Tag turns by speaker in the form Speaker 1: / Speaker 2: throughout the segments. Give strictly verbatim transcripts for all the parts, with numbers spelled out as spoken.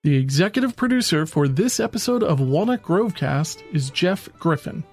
Speaker 1: The executive producer for this episode of Walnut Grovecast is Jeff Griffin.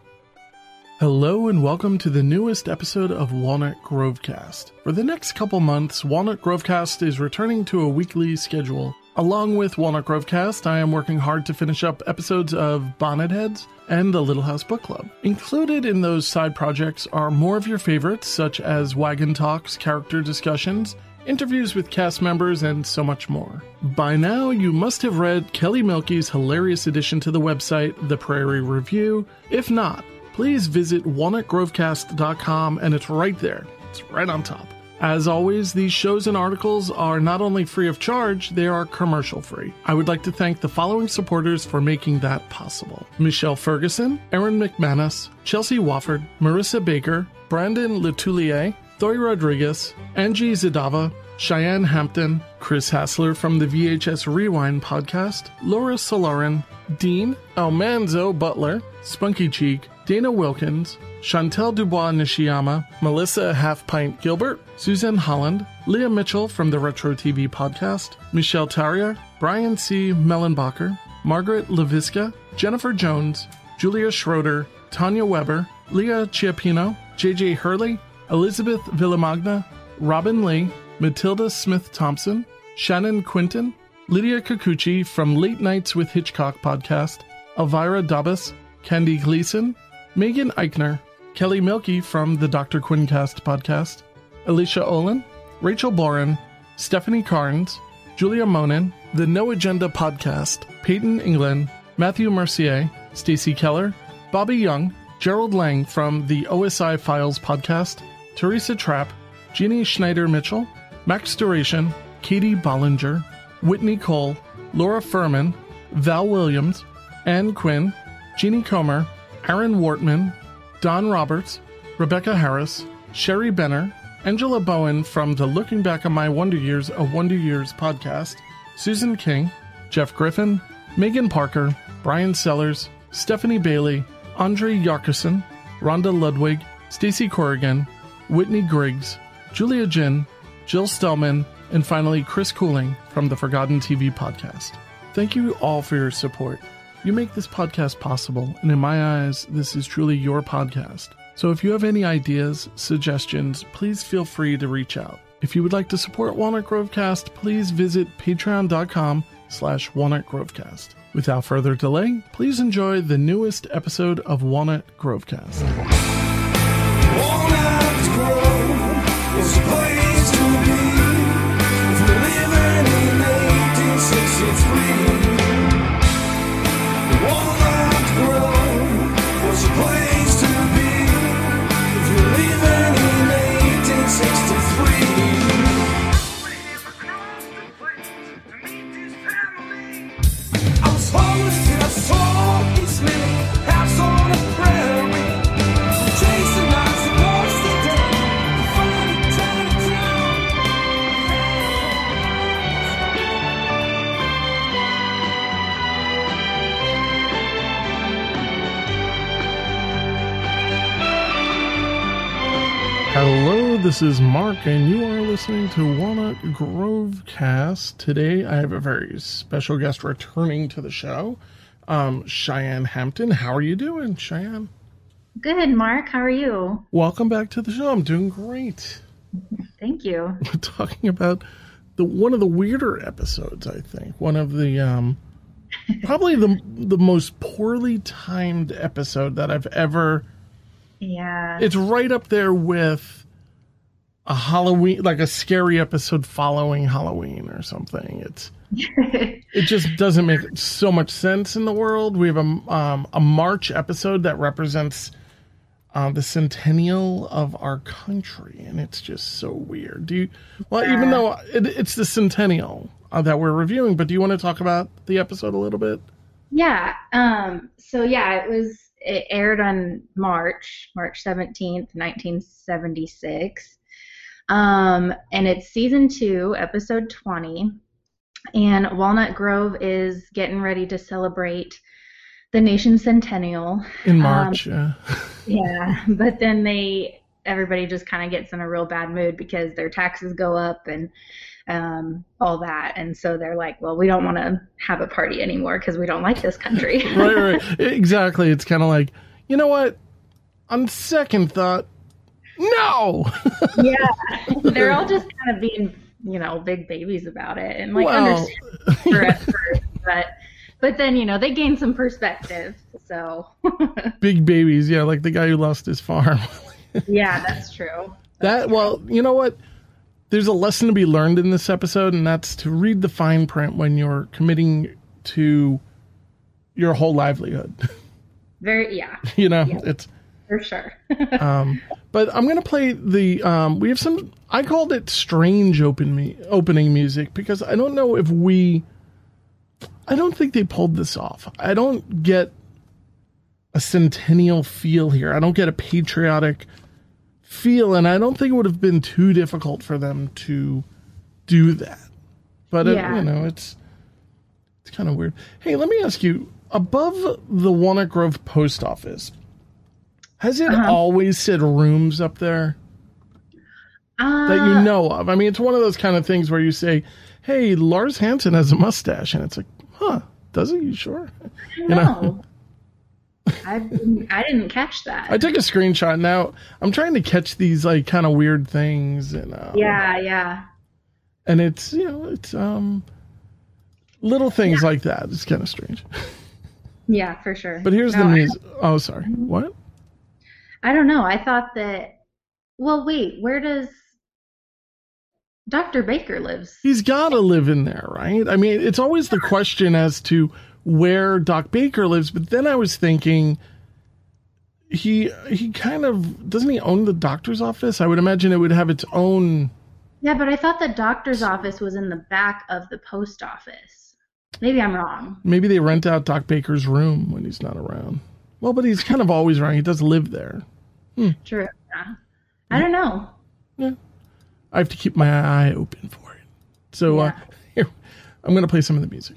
Speaker 1: Hello and welcome to the newest episode of Walnut Grovecast. For the next couple months, Walnut Grovecast is returning to a weekly schedule. Along with Walnut Grovecast, I am working hard to finish up episodes of Bonnet Heads and the Little House Book Club. Included in those side projects are more of your favorites, such as Wagon Talks, character discussions, interviews with cast members, and so much more. By now, you must have read Kelly Mielke's hilarious addition to the website, The Prairie Review. If not, please visit walnut grovecast dot com, and it's right there. It's right on top. As always, these shows and articles are not only free of charge, they are commercial-free. I would like to thank the following supporters for making that possible: Michelle Ferguson, Erin McManus, Chelsea Wofford, Marissa Baker, Brandon Letoulier, Thoy Rodriguez, Angie Zadava, Cheyenne Hampton, Chris Hassler from the V H S Rewind podcast, Laura Solarin, Dean, Almanzo Butler, Spunky Cheek, Dana Wilkins, Chantel Dubois Nishiyama, Melissa Half Pint Gilbert, Suzanne Holland, Leah Mitchell from the Retro T V podcast, Michelle Taria, Brian C. Mellenbacher, Margaret Leviska, Jennifer Jones, Julia Schroeder, Tanya Weber, Leah Chiappino, J J Hurley, Elizabeth Villamagna, Robin Lee, Matilda Smith-Thompson, Shannon Quinton, Lydia Kikuchi from Late Nights with Hitchcock podcast, Elvira Dabas, Candy Gleason, Megan Eichner, Kelly Mielke from the Doctor Quincast podcast, Alicia Olin, Rachel Boren, Stephanie Carnes, Julia Monin, the No Agenda podcast, Peyton England, Matthew Mercier, Stacey Keller, Bobby Young, Gerald Lang from the O S I Files podcast, Teresa Trapp, Jeannie Schneider-Mitchell, Max Duration, Katie Bollinger, Whitney Cole, Laura Furman, Val Williams, Ann Quinn, Jeannie Comer, Aaron Wortman, Don Roberts, Rebecca Harris, Sherry Benner, Angela Bowen from the Looking Back on My Wonder Years, a Wonder Years podcast, Susan King, Jeff Griffin, Megan Parker, Brian Sellers, Stephanie Bailey, Andre Yarkison, Rhonda Ludwig, Stacey Corrigan, Whitney Griggs, Julia Jin, Jill Stellman, and finally Chris Cooling from the Forgotten T V podcast. Thank you all for your support. You make this podcast possible, and in my eyes, this is truly your podcast. So if you have any ideas, suggestions, please feel free to reach out. If you would like to support Walnut Grovecast, please visit patreon.com slash Walnut Grovecast. Without further delay, please enjoy the newest episode of Walnut Grovecast.
Speaker 2: Walnut Grove is a place to be if you're living in eighteen sixty-three. Walnut Grove was a place to be if you're living in eighteen sixty-three. I was homeless till I saw East Lily house on a prairie. Chasing lights across the day to find a tiny town.
Speaker 1: Hello, this is Mark, and you are listening to Walnut Grovecast. Today, I have a very special guest returning to the show, um, Cheyenne Hampton. How are you doing, Cheyenne?
Speaker 3: Good, Mark. How are you?
Speaker 1: Welcome back to the show. I'm doing great.
Speaker 3: Thank you.
Speaker 1: We're talking about the one of the weirder episodes, I think. One of the, um, probably the the most poorly timed episode that I've ever...
Speaker 3: Yeah.
Speaker 1: It's right up there with a Halloween, like a scary episode following Halloween or something. It's it just doesn't make so much sense in the world. We have a um, a March episode that represents uh, the centennial of our country, and it's just so weird. Do you? Well,
Speaker 3: yeah.
Speaker 1: even though it, it's the centennial uh, that we're reviewing, but do you want to talk about the episode a little bit?
Speaker 3: Yeah. Um. So yeah, it was. It aired on March, March seventeenth, nineteen seventy-six. Um, and it's season two, episode twenty. And Walnut Grove is getting ready to celebrate the nation's centennial.
Speaker 1: In March,
Speaker 3: um, yeah. Yeah, but then they, everybody just kind of gets in a real bad mood because their taxes go up and um, all that. And so they're like, well, we don't want to have a party anymore because we don't like this country.
Speaker 1: Right, right. Exactly. It's kind of like, you know what? On second thought, no.
Speaker 3: Yeah. They're all just kind of being, you know, big babies about it and like
Speaker 1: Well,
Speaker 3: understand at first, but but then, you know, they gain some perspective. So
Speaker 1: Big babies. Yeah, like the guy who lost his farm.
Speaker 3: yeah, that's true.
Speaker 1: That, well, you know what? There's a lesson to be learned in this episode, and that's to read the fine print when you're committing to your whole livelihood.
Speaker 3: Very, yeah,
Speaker 1: You know,
Speaker 3: Yeah.
Speaker 1: it's,
Speaker 3: for sure.
Speaker 1: um, but I'm going to play the, um, we have some, I called it strange open me, opening music because I don't know if we, I don't think they pulled this off. I don't get a centennial feel here. I don't get a patriotic feel, and I don't think it would have been too difficult for them to do that. But
Speaker 3: Yeah.
Speaker 1: it, you know, it's it's kind of weird. Hey, let me ask you: above the Walnut Grove post office, has it
Speaker 3: Uh-huh.
Speaker 1: always said rooms up there
Speaker 3: Uh,
Speaker 1: that you know of? I mean, it's one of those kind of things where you say, "Hey, Lars Hansen has a mustache," and it's like, "Huh? Does he? You sure?" You know?
Speaker 3: No. I didn't, I didn't catch that.
Speaker 1: I took a screenshot. Now I'm trying to catch these like kind of weird things, and um,
Speaker 3: yeah, yeah.
Speaker 1: and it's you know it's um little things like that. It's kind of strange.
Speaker 3: Yeah, for sure.
Speaker 1: But here's
Speaker 3: No,
Speaker 1: the
Speaker 3: I-
Speaker 1: music. Oh, sorry. What?
Speaker 3: I don't know. I thought that. Well, wait. Where does Doctor Baker lives?
Speaker 1: He's got to live in there, right? I mean, it's always the question as to where Doc Baker lives. But then I was thinking, he he kind of doesn't he own the doctor's office? I would imagine it would have its own.
Speaker 3: Yeah, but I thought the doctor's office was in the back of the post office. Maybe I'm wrong.
Speaker 1: Maybe they rent out Doc Baker's room when he's not around. Well, but he's kind of always around. He does live there.
Speaker 3: True. Yeah. I don't know.
Speaker 1: Yeah. I have to keep my eye open for it. So uh,
Speaker 3: Yeah.
Speaker 1: here, I'm going to play some of the music.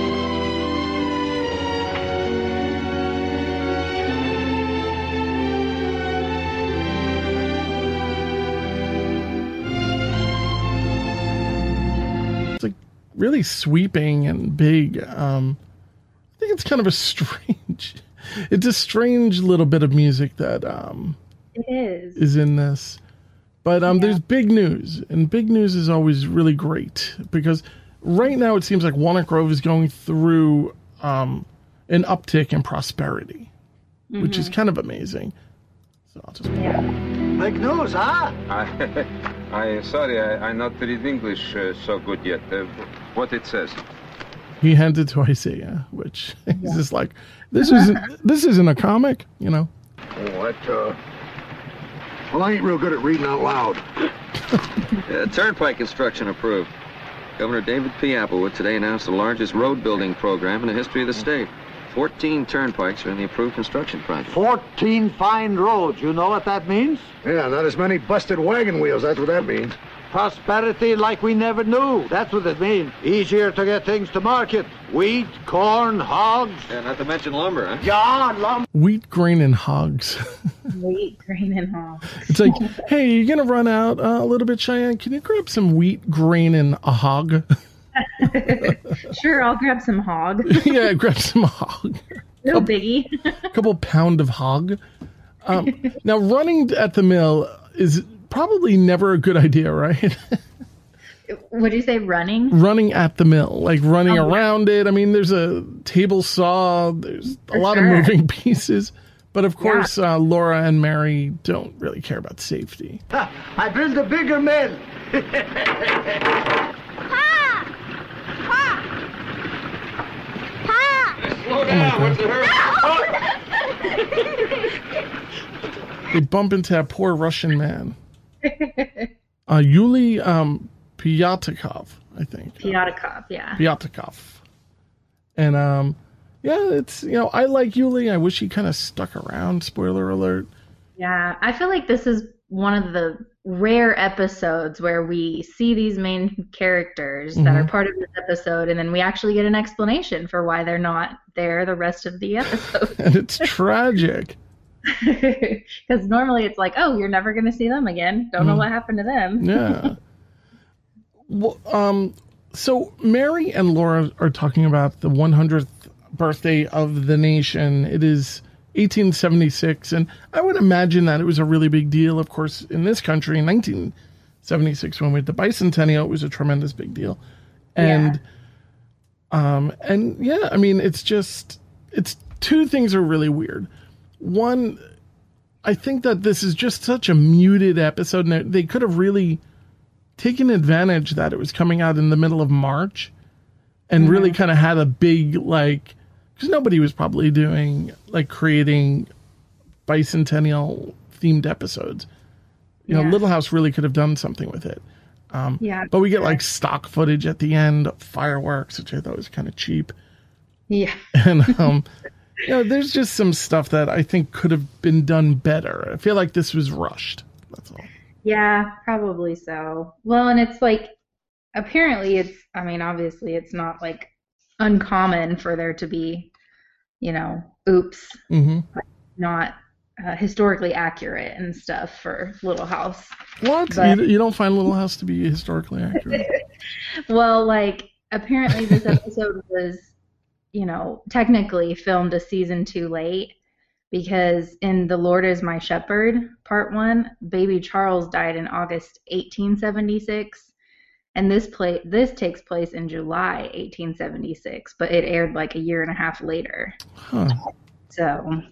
Speaker 1: It's like really sweeping and big. Um, I think it's kind of a strange, it's a strange little bit of music that um,
Speaker 3: It is.
Speaker 1: is in this. But um,
Speaker 3: Yeah.
Speaker 1: there's big news, and big news is always really great because right now it seems like Walnut Grove is going through um, an uptick in prosperity, which is kind of amazing. So I'll just
Speaker 3: Yeah.
Speaker 4: Big news, huh?
Speaker 5: I, I sorry, I, I not read English uh, so good yet. Uh, what it says?
Speaker 1: he hands it to Isaiah, which is just like this isn't this isn't a comic, you know.
Speaker 4: What, uh... Well, I ain't real good at reading out loud.
Speaker 6: Uh, turnpike construction approved. Governor David P. Applewood today announced the largest road building program in the history of the state. Fourteen turnpikes are in the approved construction project.
Speaker 4: Fourteen fine roads, you know what that means? Yeah, not as many busted wagon wheels, that's what that means. Prosperity like we never knew, that's what it means. Easier to get things to market. Wheat, corn, hogs.
Speaker 6: Yeah, not to mention lumber, huh?
Speaker 4: Yeah, lumber.
Speaker 1: Wheat, grain, and hogs.
Speaker 3: Wheat, grain, and hog.
Speaker 1: It's like, hey, you're gonna run out uh, a little bit, Cheyenne. Can you grab some wheat, grain, and a hog?
Speaker 3: Sure, I'll grab some hog.
Speaker 1: Yeah, grab some hog.
Speaker 3: Little biggie.
Speaker 1: A couple pound of hog. Um, now, running at the mill is probably never a good idea, right?
Speaker 3: Would you say running?
Speaker 1: Running at the mill, like running
Speaker 3: Oh, yeah.
Speaker 1: around it. I mean, there's a table saw, there's a
Speaker 3: For
Speaker 1: lot
Speaker 3: sure.
Speaker 1: of moving pieces. But of course, uh, Laura and Mary don't really care about safety.
Speaker 4: I built a bigger mill.
Speaker 6: Slow down, what's the hurry?
Speaker 1: They bump into that poor Russian man. Uh, Yuli um, Pyatakov, I think.
Speaker 3: Pyatakov, yeah.
Speaker 1: Pyatakov. And, um, yeah, it's, you know, I like Yuli. I wish he kind of stuck around, spoiler alert.
Speaker 3: Yeah, I feel like this is one of the rare episodes where we see these main characters that are part of this episode, and then we actually get an explanation for why they're not there the rest of the episode.
Speaker 1: And it's tragic.
Speaker 3: Because normally it's like, oh, you're never going to see them again. Don't know what happened to them.
Speaker 1: Yeah. Well, um, so Mary and Laura are talking about the one hundredth birthday of the nation. It is eighteen seventy-six, and I would imagine that it was a really big deal. Of course, in this country, in nineteen seventy-six, when we had the bicentennial, it was a tremendous big deal. And, yeah. um, and yeah, I mean, it's just, it's two things are really weird. One, I think that this is just such a muted episode, and they could have really taken advantage that it was coming out in the middle of March and mm-hmm. really kind of had a big, like, because nobody was probably doing, like, creating bicentennial themed episodes. You know, yeah. Little House really could have done something with it. Um, yeah. But we get, like, stock footage at the end of fireworks, which I thought was kind of cheap.
Speaker 3: Yeah.
Speaker 1: And, um, you know, there's just some stuff that I think could have been done better. I feel like this was rushed. That's all.
Speaker 3: Yeah, probably so. Well, and it's like, apparently it's, I mean, obviously it's not like uncommon for there to be, you know, oops,
Speaker 1: mm-hmm.
Speaker 3: not uh, historically accurate and stuff for Little House.
Speaker 1: What?
Speaker 3: But,
Speaker 1: you, you don't find Little House to be historically accurate?
Speaker 3: Well, like, apparently this episode was, you know, technically filmed a season too late. Because in The Lord is My Shepherd, part one, baby Charles died in August eighteen seventy-six. And this play this takes place in July eighteen seventy-six, but it aired like a year and a half later.
Speaker 1: Huh.
Speaker 3: So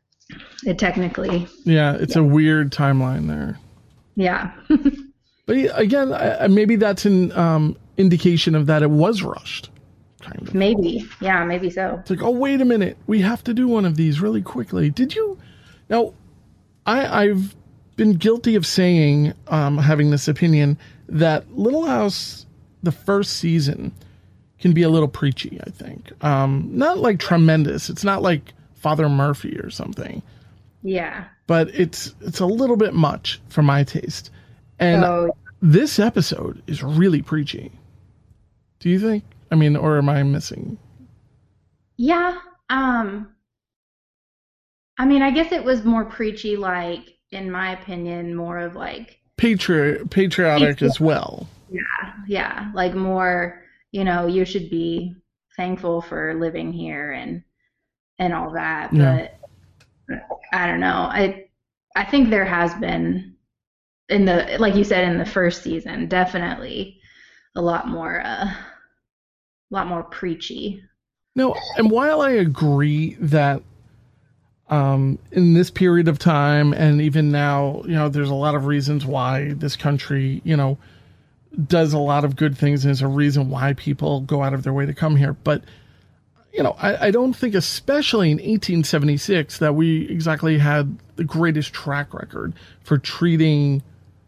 Speaker 3: it technically...
Speaker 1: Yeah, it's yeah. a weird timeline there.
Speaker 3: Yeah.
Speaker 1: But again, I, maybe that's an um, indication of that it was rushed. Kind of.
Speaker 3: Maybe. Yeah, maybe so.
Speaker 1: It's like, oh, wait a minute. We have to do one of these really quickly. Did you? Now, I, I've been guilty of saying, um, having this opinion, that Little House, the first season, can be a little preachy, I think. Um, not like tremendous. It's not like Father Murphy or something.
Speaker 3: Yeah.
Speaker 1: But it's it's a little bit much for my taste. And oh. this episode is really preachy. Do you think? I mean, or am I missing?
Speaker 3: Yeah. Um, I mean, I guess it was more preachy, like, in my opinion, more of like...
Speaker 1: Patri- patriotic as well.
Speaker 3: Yeah, yeah. Like more, you know, you should be thankful for living here and and all that. But yeah. I don't know. I I think there has been, in the, like you said, in the first season, definitely a lot more... Uh, A lot more preachy.
Speaker 1: No, and while I agree that um, in this period of time and even now, you know, there's a lot of reasons why this country, you know, does a lot of good things and is a reason why people go out of their way to come here. But, you know, I, I don't think, especially in eighteen seventy-six, that we exactly had the greatest track record for treating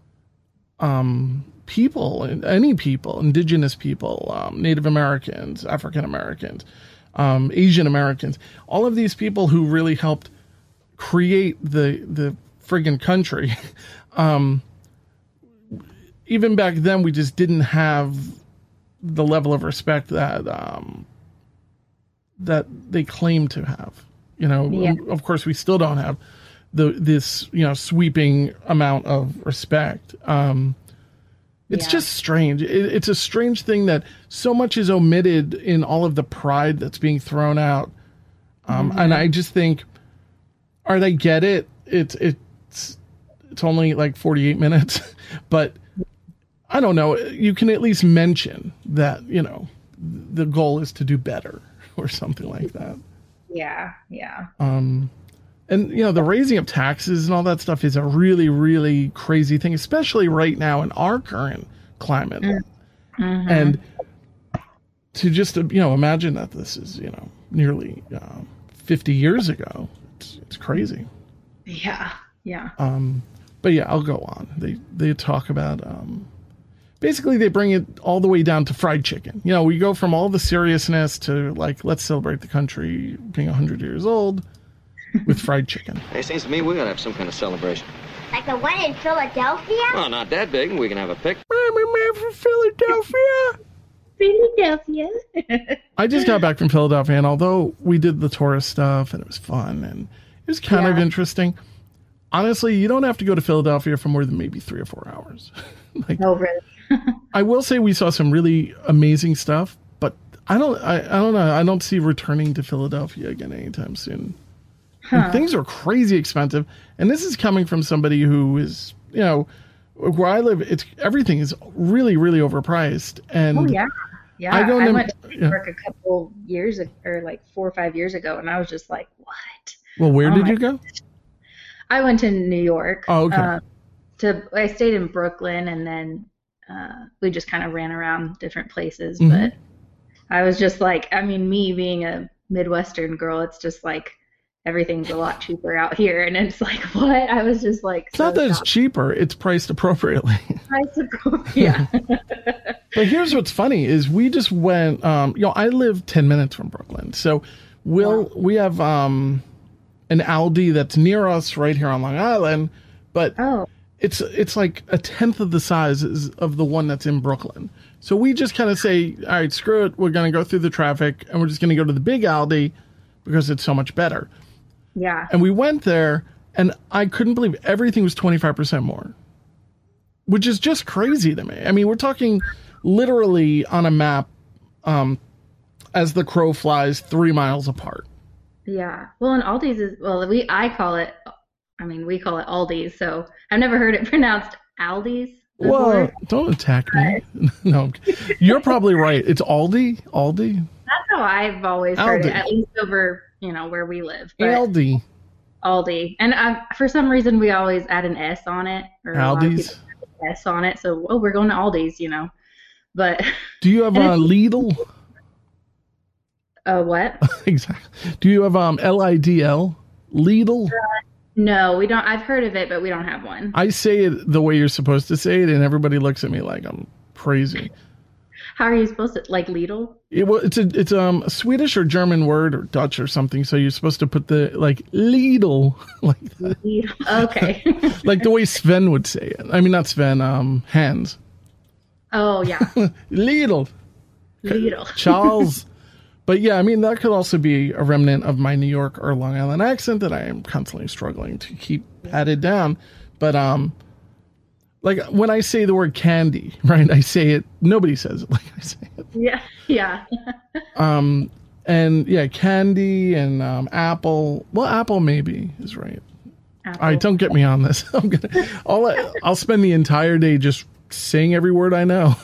Speaker 1: um people, any people, indigenous people, um, Native Americans, African Americans, um, Asian Americans, all of these people who really helped create the the friggin' country. um, even back then, we just didn't have the level of respect that um, that they claim to have. You know, yeah. Of course, we still don't have the this you know sweeping amount of respect. Um, It's yeah. just strange. It, it's a strange thing that so much is omitted in all of the pride that's being thrown out. Um, mm-hmm. And I just think, all right, I get it. It's, it's, it's only like forty-eight minutes, but I don't know. You can at least mention that, you know, the goal is to do better or something like that.
Speaker 3: Yeah. Yeah.
Speaker 1: Um, And, you know, the raising of taxes and all that stuff is a really, really crazy thing, especially right now in our current climate. Mm-hmm. And to just, you know, imagine that this is, you know, nearly uh, fifty years ago. It's, it's crazy.
Speaker 3: Yeah, yeah.
Speaker 1: Um, but yeah, I'll go on. They, they talk about, um, basically they bring it all the way down to fried chicken. You know, we go from all the seriousness to, like, let's celebrate the country being one hundred years old. With fried chicken.
Speaker 6: Hey, it seems to me we gotta have some kind of celebration.
Speaker 7: Like the one in Philadelphia?
Speaker 6: Well, not that big, and we can have a pic.
Speaker 1: I'm a man from Philadelphia.
Speaker 3: Philadelphia.
Speaker 1: I just got back from Philadelphia, and although we did the tourist stuff, and it was fun, and it was kind yeah. of interesting, honestly, you don't have to go to Philadelphia for more than maybe three or four hours. Like,
Speaker 3: oh, really?
Speaker 1: I will say we saw some really amazing stuff, but I don't, I, I don't know. I don't see returning to Philadelphia again anytime soon.
Speaker 3: Huh.
Speaker 1: Things are crazy expensive, and this is coming from somebody who is, you know, where I live. It's everything is really, really overpriced, and
Speaker 3: Oh yeah, yeah.
Speaker 1: I don't
Speaker 3: I
Speaker 1: know-
Speaker 3: went to New
Speaker 1: yeah.
Speaker 3: York a couple years ag- or like four or five years ago, and I was just like, what?
Speaker 1: well, where
Speaker 3: Oh
Speaker 1: did
Speaker 3: my
Speaker 1: you go?
Speaker 3: I went to New York.
Speaker 1: Oh, okay.
Speaker 3: uh, to I stayed in Brooklyn, and then uh, we just kind of ran around different places.
Speaker 1: Mhm.
Speaker 3: But I was just like, I mean, me being a Midwestern girl, it's just like everything's a lot cheaper out here, and it's like, what? I was just like,
Speaker 1: It's not that it's cheaper; it's priced appropriately.
Speaker 3: yeah.
Speaker 1: But here's what's funny is we just went, um, you know, I live ten minutes from Brooklyn. So we'll, we have um, an Aldi that's near us right here on Long Island, but
Speaker 3: Oh,
Speaker 1: it's it's like a tenth of the size is- of the one that's in Brooklyn. So we just kind of say, all right, screw it. We're going to go through the traffic and we're just going to go to the big Aldi because it's so much better.
Speaker 3: yeah.
Speaker 1: And we went there and I couldn't believe everything was twenty-five percent more, which is just crazy to me. I mean, we're talking literally on a map, um, as the crow flies, three miles apart.
Speaker 3: Yeah. Well, and Aldi's is, well, we, I call it, I mean, we call it Aldi's, so I've never heard it pronounced Aldi's
Speaker 1: Well,
Speaker 3: before.
Speaker 1: don't attack me. No, you're probably right. It's Aldi, Aldi,
Speaker 3: That's how I've always heard
Speaker 1: Aldi.
Speaker 3: it, at least over, you know, where we live. But
Speaker 1: Aldi,
Speaker 3: Aldi. And I, for some reason, we always add an S on it. Or a lot of
Speaker 1: Aldi's.
Speaker 3: people add an S on it, so, oh, we're going to Aldi's, you know. But,
Speaker 1: Do you have
Speaker 3: And
Speaker 1: uh,
Speaker 3: it's-
Speaker 1: Lidl?
Speaker 3: uh, what?
Speaker 1: Exactly. Do you have um L I D L? Lidl?
Speaker 3: No, we don't. I've heard of it, but we don't have one.
Speaker 1: I say it the way you're supposed to say it, and everybody looks at me like I'm crazy.
Speaker 3: How are you supposed to, like Lidl?
Speaker 1: It, well, it's a it's um a Swedish or German word or Dutch or something. So you're supposed to put the like Lidl like that,
Speaker 3: Lidl. Okay.
Speaker 1: like the way Sven would say it. I mean, not Sven. Um, Hans.
Speaker 3: Oh, yeah.
Speaker 1: Lidl.
Speaker 3: Lidl.
Speaker 1: Charles. But yeah, I mean, that could also be a remnant of my New York or Long Island accent that I am constantly struggling to keep patted down. But, um, like when I say the word candy, right, I say it, nobody says it like I say it.
Speaker 3: Yeah. Yeah.
Speaker 1: Um, and yeah, candy and, um, apple. Well, apple maybe is right. All right, don't get me on this. I'm gonna, I'll, I'll spend the entire day just saying every word I know.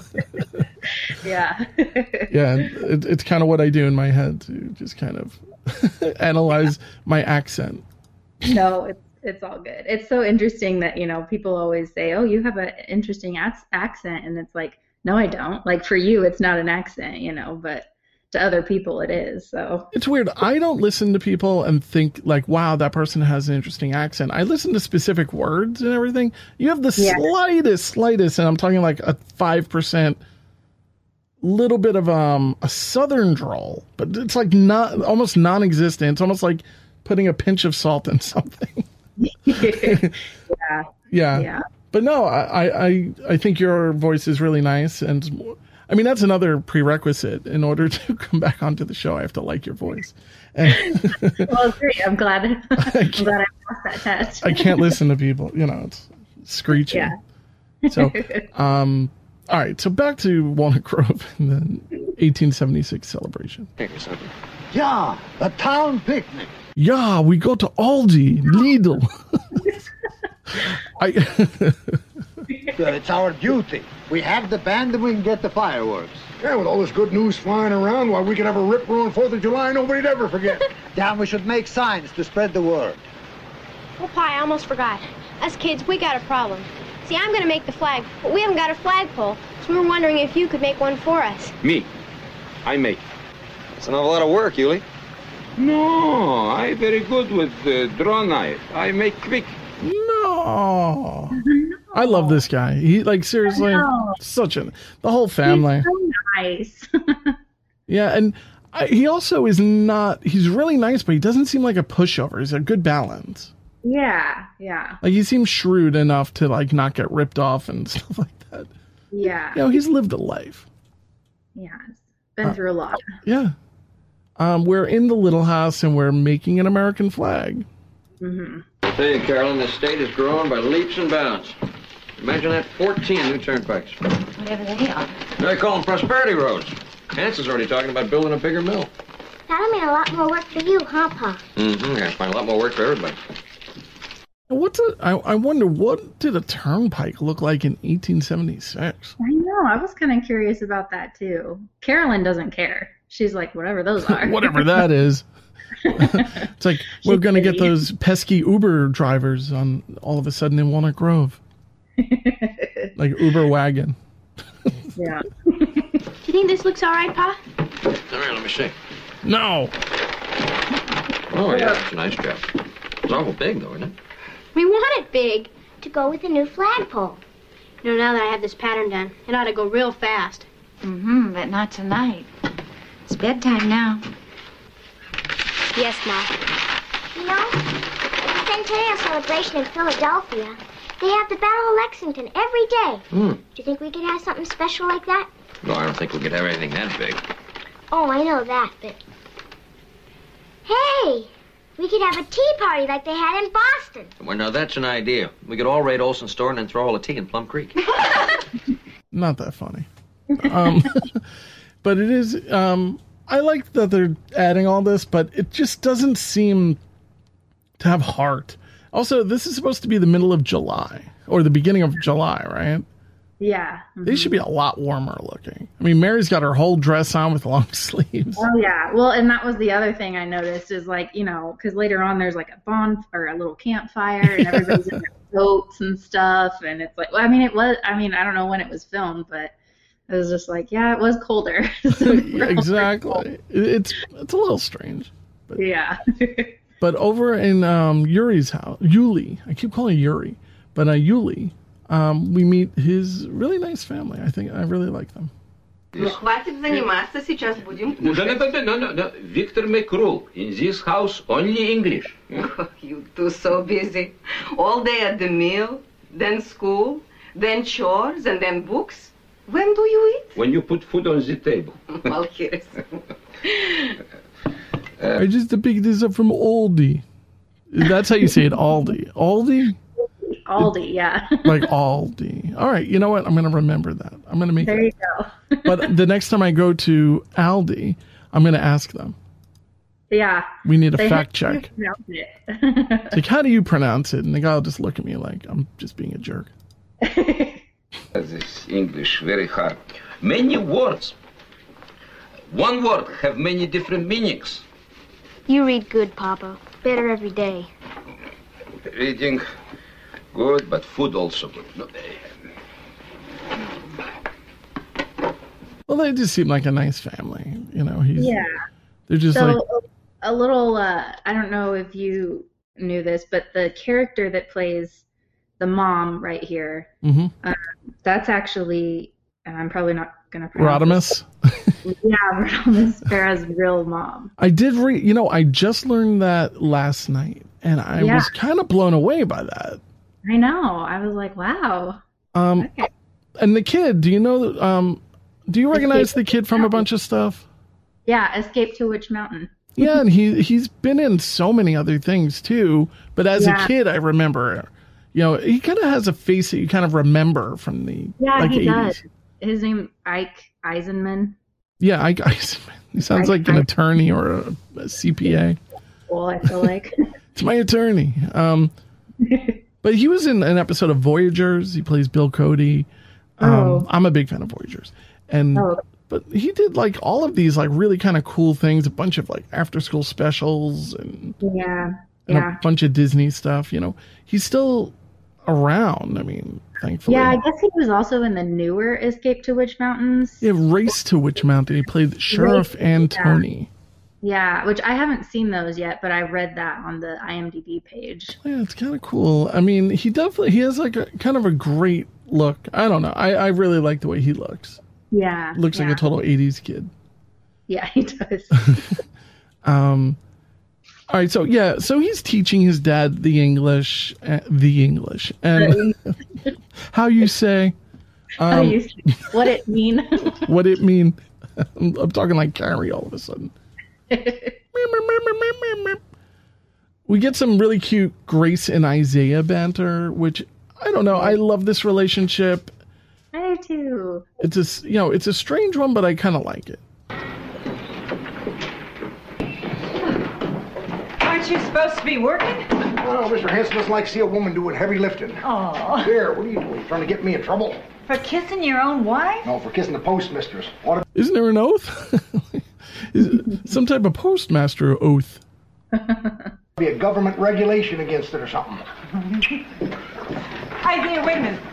Speaker 3: Yeah.
Speaker 1: Yeah, it, it's kind of what I do in my head to just kind of analyze my accent.
Speaker 3: No, it's it's all good. It's so interesting that, you know, people always say, "Oh, you have an interesting ac- accent," and it's like, no, I don't. Like for you, it's not an accent, you know, but to other people, it is. So
Speaker 1: It's weird. I don't listen to people and think like, wow, that person has an interesting accent. I listen to specific words and everything. You have the
Speaker 3: Yeah.
Speaker 1: slightest, slightest, and I'm talking like a five percent little bit of um a southern drawl, but it's like not almost non-existent. It's almost like putting a pinch of salt in something.
Speaker 3: yeah,
Speaker 1: Yeah.
Speaker 3: yeah,
Speaker 1: But no, I, I, I think your voice is really nice. And I mean, that's another prerequisite. In order to come back onto the show, I have to like your voice. And
Speaker 3: well, great. I'm glad. I'm glad I passed that test.
Speaker 1: I can't listen to people, you know, it's screeching.
Speaker 3: Yeah.
Speaker 1: So, um, all right. So back to Walnut Grove and the eighteen seventy-six celebration.
Speaker 4: Yeah, a town picnic.
Speaker 1: Yeah, we go to Aldi, Lidl. I,
Speaker 4: Uh, It's our duty. We have the band and we can get the fireworks.
Speaker 8: Yeah, with all this good news flying around, why, we could have a rip-roaring fourth of July nobody'd ever forget.
Speaker 4: Damn, we should make signs to spread the word.
Speaker 7: Oh, Pi, I almost forgot. Us kids, we got a problem. See, I'm gonna make the flag, but we haven't got a flagpole, so we were wondering if you could make one for us.
Speaker 5: Me. I make.
Speaker 6: It's an awful lot of work, Yuli.
Speaker 5: No, I very good with the draw knife. I make quick.
Speaker 1: no. I love this guy. He like seriously such a the whole family.
Speaker 3: He's so nice.
Speaker 1: Yeah, and I, he also is not. He's really nice, but he doesn't seem like a pushover. He's a good balance.
Speaker 3: yeah, yeah,
Speaker 1: Like he seems shrewd enough to like not get ripped off and stuff like that.
Speaker 3: yeah.
Speaker 1: You know, he's lived a life.
Speaker 3: Yeah, it's been through a lot.
Speaker 1: Yeah. Um, we're in the little house and we're making an American flag.
Speaker 3: Hmm.
Speaker 6: I tell you, Carolyn, the state is growing by leaps and bounds. Imagine that, fourteen new turnpikes.
Speaker 9: Whatever they are.
Speaker 6: They call them prosperity roads. Hanson's already talking about building a bigger mill.
Speaker 10: That'll mean a lot more work for you, huh, Pa?
Speaker 6: Mm-hmm. Gotta find a lot more work for everybody.
Speaker 1: What's a, I, I wonder, what did a turnpike look like in eighteen seventy-six?
Speaker 3: I know. I was kind of curious about that, too. Carolyn doesn't care. She's like, whatever those are.
Speaker 1: Whatever that is. It's like, we're going to get those pesky Uber drivers on all of a sudden in Walnut Grove. Like Uber wagon.
Speaker 3: Yeah.
Speaker 7: Do you think this looks all right, Pa?
Speaker 6: All right, let me see.
Speaker 1: No.
Speaker 6: Oh, yeah, it's a nice job. It's awful big, though, isn't it?
Speaker 7: We want it big.
Speaker 10: To go with the new flagpole.
Speaker 7: You know, now that I have this pattern done, it ought to go real fast.
Speaker 9: Mm-hmm, but not tonight. It's bedtime now.
Speaker 7: Yes, Ma.
Speaker 10: You know, at the centennial celebration in Philadelphia, they have the Battle of Lexington every day.
Speaker 6: Hmm.
Speaker 10: Do you think we could have something special like that?
Speaker 6: No, I don't think we could have anything that big.
Speaker 10: Oh, I know that, but... Hey! We could have a tea party like they had in Boston.
Speaker 6: Well, now, that's an idea. We could all raid Olson's store and then throw all the tea in Plum Creek.
Speaker 1: Not that funny. Um, but it is, um, I like that they're adding all this, but it just doesn't seem to have heart. Also, this is supposed to be the middle of July, or the beginning of July, right?
Speaker 3: Yeah. Mm-hmm.
Speaker 1: They should be a lot warmer looking. I mean, Mary's got her whole dress on with long sleeves.
Speaker 3: Oh, yeah. Well, and that was the other thing I noticed is like, you know, because later on there's like a bon or a little campfire and everybody's in their boats and stuff. And it's like, well, I mean, it was, I mean, I don't know when it was filmed, but it was just like, yeah, it was colder. So
Speaker 1: Exactly. It's, it's a little strange. But,
Speaker 3: yeah.
Speaker 1: But over in um, Yuri's house, Yuli, I keep calling Yuri, but uh, Yuli, Um, we meet his really nice family. I think I really like them.
Speaker 11: Ну, хватит заниматься, сейчас будем
Speaker 12: No,
Speaker 11: кушать.
Speaker 12: no, no, no, no, no. Victor make rule. In this house, only English.
Speaker 11: Oh, you two so busy. All day at the mill, then school, then chores, and then books. When do you eat?
Speaker 12: When you put food on the table.
Speaker 11: Well, here's...
Speaker 1: I just picked this up from Aldi. That's how you say it, Aldi. Aldi?
Speaker 3: Aldi, yeah.
Speaker 1: Like Aldi. All right, you know what? I'm going to remember that. I'm going to make
Speaker 3: There
Speaker 1: it.
Speaker 3: you go.
Speaker 1: But the next time I go to Aldi, I'm going to ask them.
Speaker 3: Yeah.
Speaker 1: We need a
Speaker 3: They
Speaker 1: fact
Speaker 3: have to
Speaker 1: check.
Speaker 3: pronounce it.
Speaker 1: It's like, how do you pronounce it? And the guy will just look at me like I'm just being a jerk.
Speaker 12: This English very hard. Many words. One word have many different meanings.
Speaker 10: You read good, Papa. Better every day.
Speaker 12: Reading good, but food also good. No,
Speaker 1: Well, they just seem like a nice family. You know, he's.
Speaker 3: Yeah.
Speaker 1: They're just
Speaker 3: so
Speaker 1: like.
Speaker 3: a little, uh, I don't know if you knew this, but the character that plays the mom right here,
Speaker 1: Mm-hmm.
Speaker 3: um, that's actually, and I'm probably not going to pronounce
Speaker 1: Rodimus.
Speaker 3: it. Yeah, Rodimus Farah's real mom.
Speaker 1: I did read, you know, I just learned that last night, and I
Speaker 3: Yeah.
Speaker 1: was kind of blown away by that.
Speaker 3: I know. I was like, wow.
Speaker 1: Um,
Speaker 3: Okay.
Speaker 1: And the kid, do you know, um, do you recognize the kid from a bunch of stuff?
Speaker 3: Yeah, Escape to Witch Mountain.
Speaker 1: Yeah, and he, he's been in so many other things too, but as
Speaker 3: Yeah.
Speaker 1: a kid, I remember, you know, he kind of has a face that you kind of remember from the
Speaker 3: Yeah,
Speaker 1: like
Speaker 3: he
Speaker 1: eighties.
Speaker 3: does. His name Ike Eisenman.
Speaker 1: Yeah, I, I, he sounds
Speaker 3: I-
Speaker 1: like an
Speaker 3: I-
Speaker 1: attorney or a, a C P A.
Speaker 3: Well, I feel like.
Speaker 1: It's my attorney. Um, but he was in an episode of Voyagers. He plays Bill Cody. Um,
Speaker 3: Oh.
Speaker 1: I'm a big fan of Voyagers. And
Speaker 3: Oh.
Speaker 1: but he did like all of these like really kind of cool things, a bunch of like after school specials and,
Speaker 3: Yeah.
Speaker 1: and
Speaker 3: Yeah.
Speaker 1: a bunch of Disney stuff. You know, he's still around. I mean, thankfully.
Speaker 3: Yeah, I guess he was also in the newer Escape to Witch Mountains.
Speaker 1: Yeah, Race to Witch Mountain. He played Sheriff
Speaker 3: Race,
Speaker 1: Antony.
Speaker 3: Yeah, which I haven't seen those yet, but I read that on the I M D B page.
Speaker 1: Yeah, it's kind of cool. I mean, he definitely he has like a kind of a great look. I don't know. I, I really like the way he looks.
Speaker 3: Yeah.
Speaker 1: Looks
Speaker 3: yeah.
Speaker 1: like a total eighties kid.
Speaker 3: Yeah, he does.
Speaker 1: Um, all right, so yeah, so he's teaching his dad the English, uh, the English, and how you say,
Speaker 3: How
Speaker 1: um,
Speaker 3: do you what it mean?
Speaker 1: what it mean. I'm, I'm talking like Carrie all of a sudden. We get some really cute Grace and Isaiah banter, which I don't know. I love this relationship.
Speaker 3: I do too.
Speaker 1: It's a, s- you know, it's a strange one, but I kind of like it.
Speaker 13: Aren't you supposed to be working?
Speaker 8: Oh, Mister Hanson doesn't like to see a woman doing heavy lifting.
Speaker 13: Oh.
Speaker 8: Here, what are you doing? Trying to get me in trouble?
Speaker 13: For kissing your own wife?
Speaker 8: No, for kissing the postmistress. What
Speaker 1: Isn't there an oath? Is it some type of postmaster oath?
Speaker 8: be a government regulation against it or something.
Speaker 13: Isaiah, wait a minute.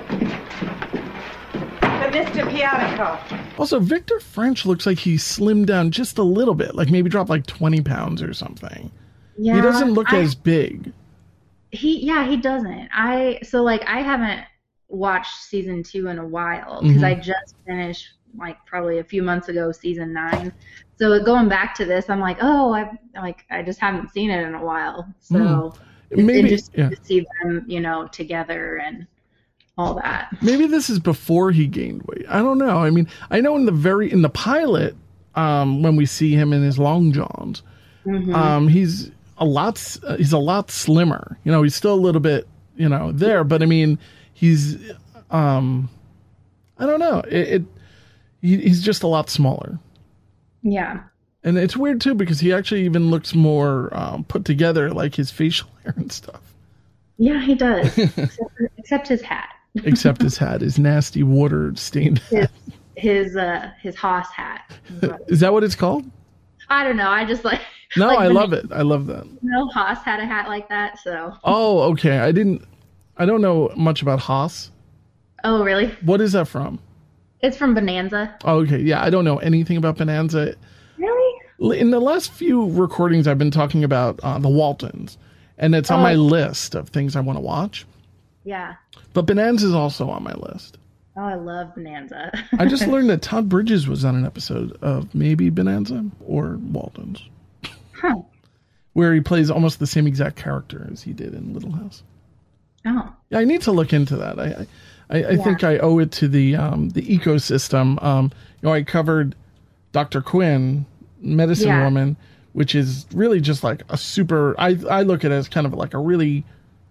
Speaker 13: The Mister Pianico.
Speaker 1: Also, Victor French looks like he slimmed down just a little bit, like maybe dropped like twenty pounds or something.
Speaker 3: Yeah,
Speaker 1: he doesn't look
Speaker 3: I-
Speaker 1: as big.
Speaker 3: He yeah, he doesn't. I so like I haven't watched season two in a while because
Speaker 1: Mhm.
Speaker 3: I just finished like probably a few months ago season nine. So going back to this, I'm like, oh, I like I just haven't seen it in a while. So
Speaker 1: Mm.
Speaker 3: it's
Speaker 1: Maybe-
Speaker 3: interesting
Speaker 1: yeah.
Speaker 3: to see them, you know, together and all that.
Speaker 1: Maybe this is before he gained weight. I don't know. I mean, I know in the very in the pilot, um, when we see him in his long johns,
Speaker 3: Mhm.
Speaker 1: um, he's a lot s- uh, he's a lot slimmer. You know, he's still a little bit, you know, there, but I mean, he's um, I don't know. It, it he, he's just a lot smaller.
Speaker 3: Yeah.
Speaker 1: And it's weird too because he actually even looks more um, put together, like his facial hair and stuff.
Speaker 3: Yeah, he does. except, except his hat.
Speaker 1: Except his hat, his nasty water stained hat.
Speaker 3: His his uh his Haas hat.
Speaker 1: Is that what it's called?
Speaker 3: I don't know. I just like
Speaker 1: No,
Speaker 3: like
Speaker 1: I
Speaker 3: the-
Speaker 1: love it. I love that.
Speaker 3: No, Haas had a hat like that, so.
Speaker 1: Oh, okay. I didn't. I don't know much about Haas.
Speaker 3: Oh, really?
Speaker 1: What is that from?
Speaker 3: It's from Bonanza.
Speaker 1: Oh, okay. Yeah, I don't know anything about Bonanza.
Speaker 3: Really?
Speaker 1: In the last few recordings, I've been talking about uh, the Waltons, and it's on
Speaker 3: Oh.
Speaker 1: my list of things I want to watch.
Speaker 3: Yeah.
Speaker 1: But Bonanza is also on my list.
Speaker 3: Oh, I love Bonanza.
Speaker 1: I just learned that Todd Bridges was on an episode of maybe Bonanza or Waltons,
Speaker 3: Huh.
Speaker 1: where he plays almost the same exact character as he did in Little House.
Speaker 3: Oh.
Speaker 1: Yeah, I need to look into that. I I, I, I
Speaker 3: Yeah.
Speaker 1: think I owe it to the um, the ecosystem. Um, you know, I covered Doctor Quinn, Medicine
Speaker 3: Yeah.
Speaker 1: Woman, which is really just like a super. I I look at it as kind of like a really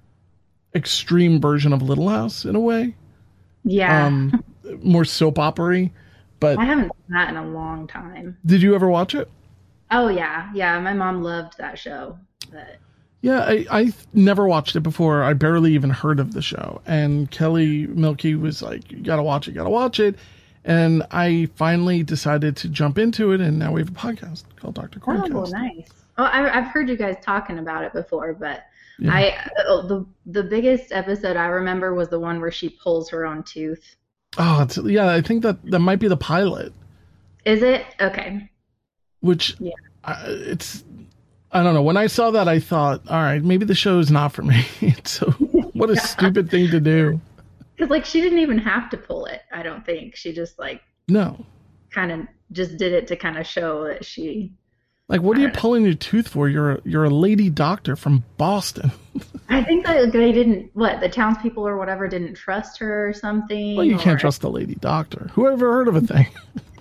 Speaker 1: extreme version of Little House in a way.
Speaker 3: Yeah.
Speaker 1: Um, more soap opera-y. But
Speaker 3: I haven't done that in a long time.
Speaker 1: did you ever watch it?
Speaker 3: Oh, yeah. Yeah, my mom loved that show. But
Speaker 1: Yeah, I, I never watched it before. I barely even heard of the show. And Kelly Milky was like, you gotta watch it, gotta watch it. And I finally decided to jump into it, and now we have a podcast called Doctor
Speaker 3: oh,
Speaker 1: Quinncast.
Speaker 3: nice. Oh, I, I've heard you guys talking about it before, but
Speaker 1: Yeah.
Speaker 3: I uh, the the biggest episode I remember was the one where she pulls her own tooth.
Speaker 1: Oh, it's, yeah, I think that that might be the pilot,
Speaker 3: Is it? Okay.
Speaker 1: which
Speaker 3: Yeah.
Speaker 1: I, it's, I don't know. When I saw that, I thought, all right, maybe the show is not for me. So what a stupid thing to do.
Speaker 3: Because, like, she didn't even have to pull it, I don't think. She just, like,
Speaker 1: No.
Speaker 3: kind of just did it to kind of show that she...
Speaker 1: Like, what are you pulling your tooth for? You're a, you're a lady doctor from Boston.
Speaker 3: I think that they didn't, what, the townspeople or whatever didn't trust her or something.
Speaker 1: Well, you can't
Speaker 3: or-
Speaker 1: trust a lady doctor. Who ever heard of a thing?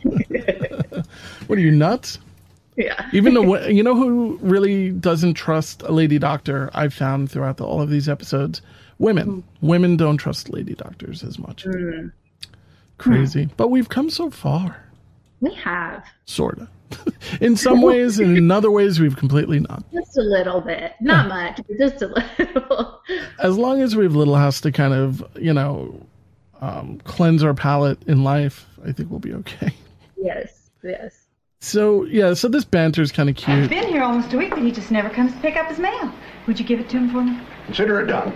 Speaker 1: What are you, nuts?
Speaker 3: Yeah.
Speaker 1: Even though, you know who really doesn't trust a lady doctor, I've found throughout the, all of these episodes? Women. Women don't trust lady doctors as much.
Speaker 3: Mm,
Speaker 1: Crazy. But we've come so far.
Speaker 3: we have.
Speaker 1: Sort of. In some ways, and in other ways, we've completely not.
Speaker 3: Just a little bit. Not much, but just a little.
Speaker 1: As long as we have Little House to kind of, you know, um, cleanse our palate in life, I think we'll be okay.
Speaker 3: Yes, yes.
Speaker 1: So, yeah, so this banter is kind of
Speaker 13: I've
Speaker 1: cute.
Speaker 13: been here almost a week, but he just never comes to pick up his mail. Would you give it to him for me?
Speaker 8: Consider it done.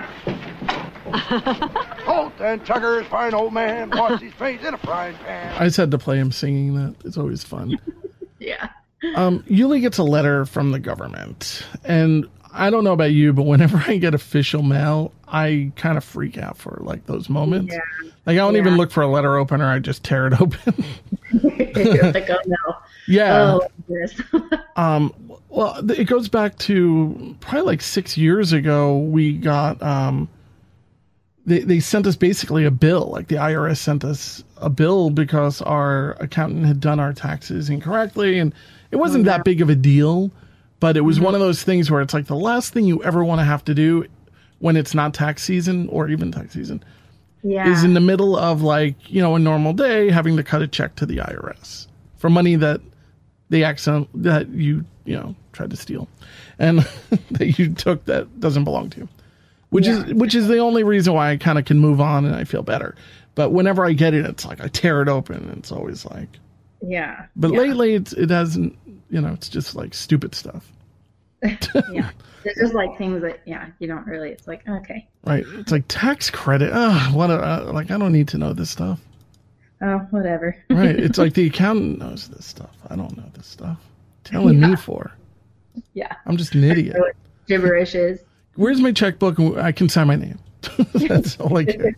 Speaker 8: Halt and Tucker's fine old man. Wash his face in a frying pan.
Speaker 1: I just had to play him singing that. It's always fun.
Speaker 3: Yeah.
Speaker 1: Um, Yuli gets a letter from the government, and I don't know about you, but whenever I get official mail, I kind of freak out for like those moments.
Speaker 3: Yeah.
Speaker 1: Like I don't
Speaker 3: Yeah.
Speaker 1: even look for a letter opener; I just tear it open.
Speaker 3: You're like, oh no.
Speaker 1: Yeah.
Speaker 3: Oh, yes.
Speaker 1: Um, well, it goes back to probably like six years ago. We got um, they they sent us basically a bill. Like the I R S sent us a bill because our accountant had done our taxes incorrectly, and it wasn't that big of a deal. But it was one of those things where it's like the last thing you ever want to have to do when it's not tax season or even tax season,
Speaker 3: Yeah.
Speaker 1: is in the middle of like, you know, a normal day having to cut a check to the I R S for money that they accident that you, you know, tried to steal and that you took that doesn't belong to you. Which yeah. is which is the only reason why I kind of can move on and I feel better. But whenever I get it, it's like I tear it open and it's always like
Speaker 3: Yeah.
Speaker 1: But
Speaker 3: yeah.
Speaker 1: lately it's, it hasn't, you know, it's just like stupid stuff.
Speaker 3: Yeah. It's just like things that, yeah, you don't really, it's like, okay.
Speaker 1: Right. It's like tax credit. Oh, what a, uh, like, I don't need to know this stuff.
Speaker 3: Oh, whatever.
Speaker 1: Right. It's like the accountant knows this stuff. I don't know this stuff. Telling
Speaker 3: yeah.
Speaker 1: me for.
Speaker 3: Yeah.
Speaker 1: I'm just an idiot.
Speaker 3: Gibberish is.
Speaker 1: Where's my checkbook? I can sign my name. That's all I care.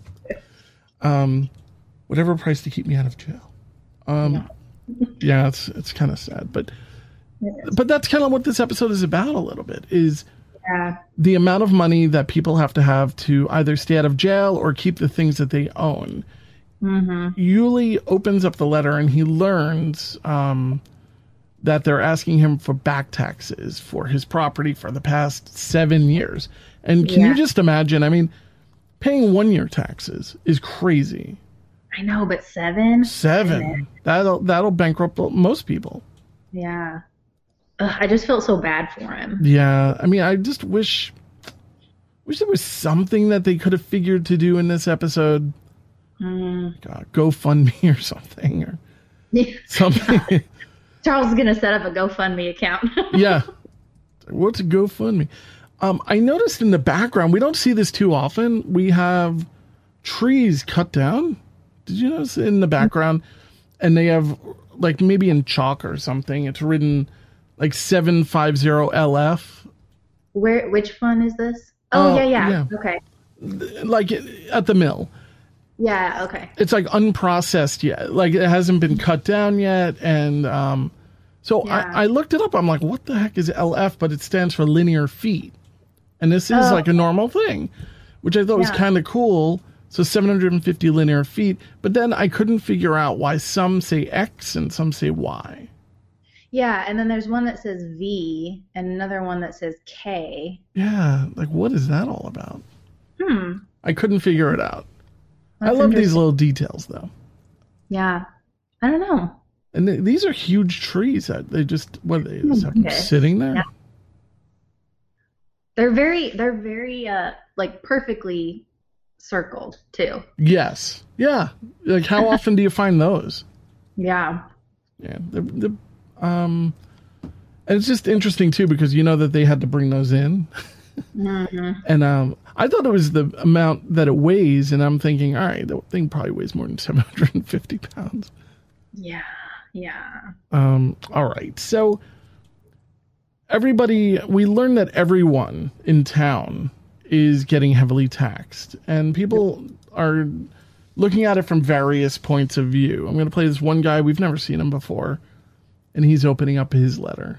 Speaker 1: Um, whatever price to keep me out of jail. Um, yeah, yeah it's, it's kind of sad, but, but that's kind of what this episode is about a little bit is
Speaker 3: yeah.
Speaker 1: the amount of money that people have to have to either stay out of jail or keep the things that they own.
Speaker 3: Mm-hmm.
Speaker 1: Yuli opens up the letter and he learns, um, that they're asking him for back taxes for his property for the past seven years. And can
Speaker 3: yeah.
Speaker 1: you just imagine, I mean, paying one year taxes is crazy.
Speaker 3: I know, but seven?
Speaker 1: Seven. That'll, that'll bankrupt most people.
Speaker 3: Yeah. Ugh, I just felt so bad for him.
Speaker 1: Yeah. I mean, I just wish, wish there was something that they could have figured to do in this episode.
Speaker 3: Mm.
Speaker 1: God, GoFundMe or something or something.
Speaker 3: Charles is going to set up a GoFundMe account.
Speaker 1: Yeah. What's a GoFundMe? Um, I noticed in the background, we don't see this too often. We have trees cut down. Did you notice in the background? And they have, like, maybe in chalk or something, it's written, like, seven fifty L F.
Speaker 3: Where? Which fund is this? Oh,
Speaker 1: uh,
Speaker 3: yeah, yeah,
Speaker 1: yeah.
Speaker 3: Okay.
Speaker 1: Like, at the mill.
Speaker 3: Yeah, okay.
Speaker 1: It's, like, unprocessed yet. Like, it hasn't been cut down yet, and, um... So
Speaker 3: yeah.
Speaker 1: I, I looked it up. I'm like, what the heck is L F? But it stands for linear feet. And this is
Speaker 3: oh.
Speaker 1: like a normal thing, which I thought yeah. was kind of cool. So seven hundred fifty linear feet. But then I couldn't figure out why some say X and some say Y.
Speaker 3: Yeah, and then there's one that says V and another one that says K.
Speaker 1: Yeah, like what is that all about?
Speaker 3: Hmm.
Speaker 1: I couldn't figure it out.
Speaker 3: That's
Speaker 1: I love these little details, though.
Speaker 3: Yeah. I don't know.
Speaker 1: And they, these are huge trees. That they just what they just have them sitting there.
Speaker 3: Yeah. They're very, they're very, uh, like perfectly circled too.
Speaker 1: Yes. Yeah. Like how often do you find those?
Speaker 3: Yeah.
Speaker 1: Yeah. The, the, um, and it's just interesting too because you know that they had to bring those in.
Speaker 3: Mm-hmm.
Speaker 1: And um, I thought it was the amount that it weighs, and I'm thinking, all right, the thing probably weighs more than seven hundred fifty pounds.
Speaker 3: Yeah. Yeah.
Speaker 1: Um, all right. So everybody, we learned that everyone in town is getting heavily taxed, and people are looking at it from various points of view. I'm going to play this one guy. We've never seen him before, and he's opening up his letter.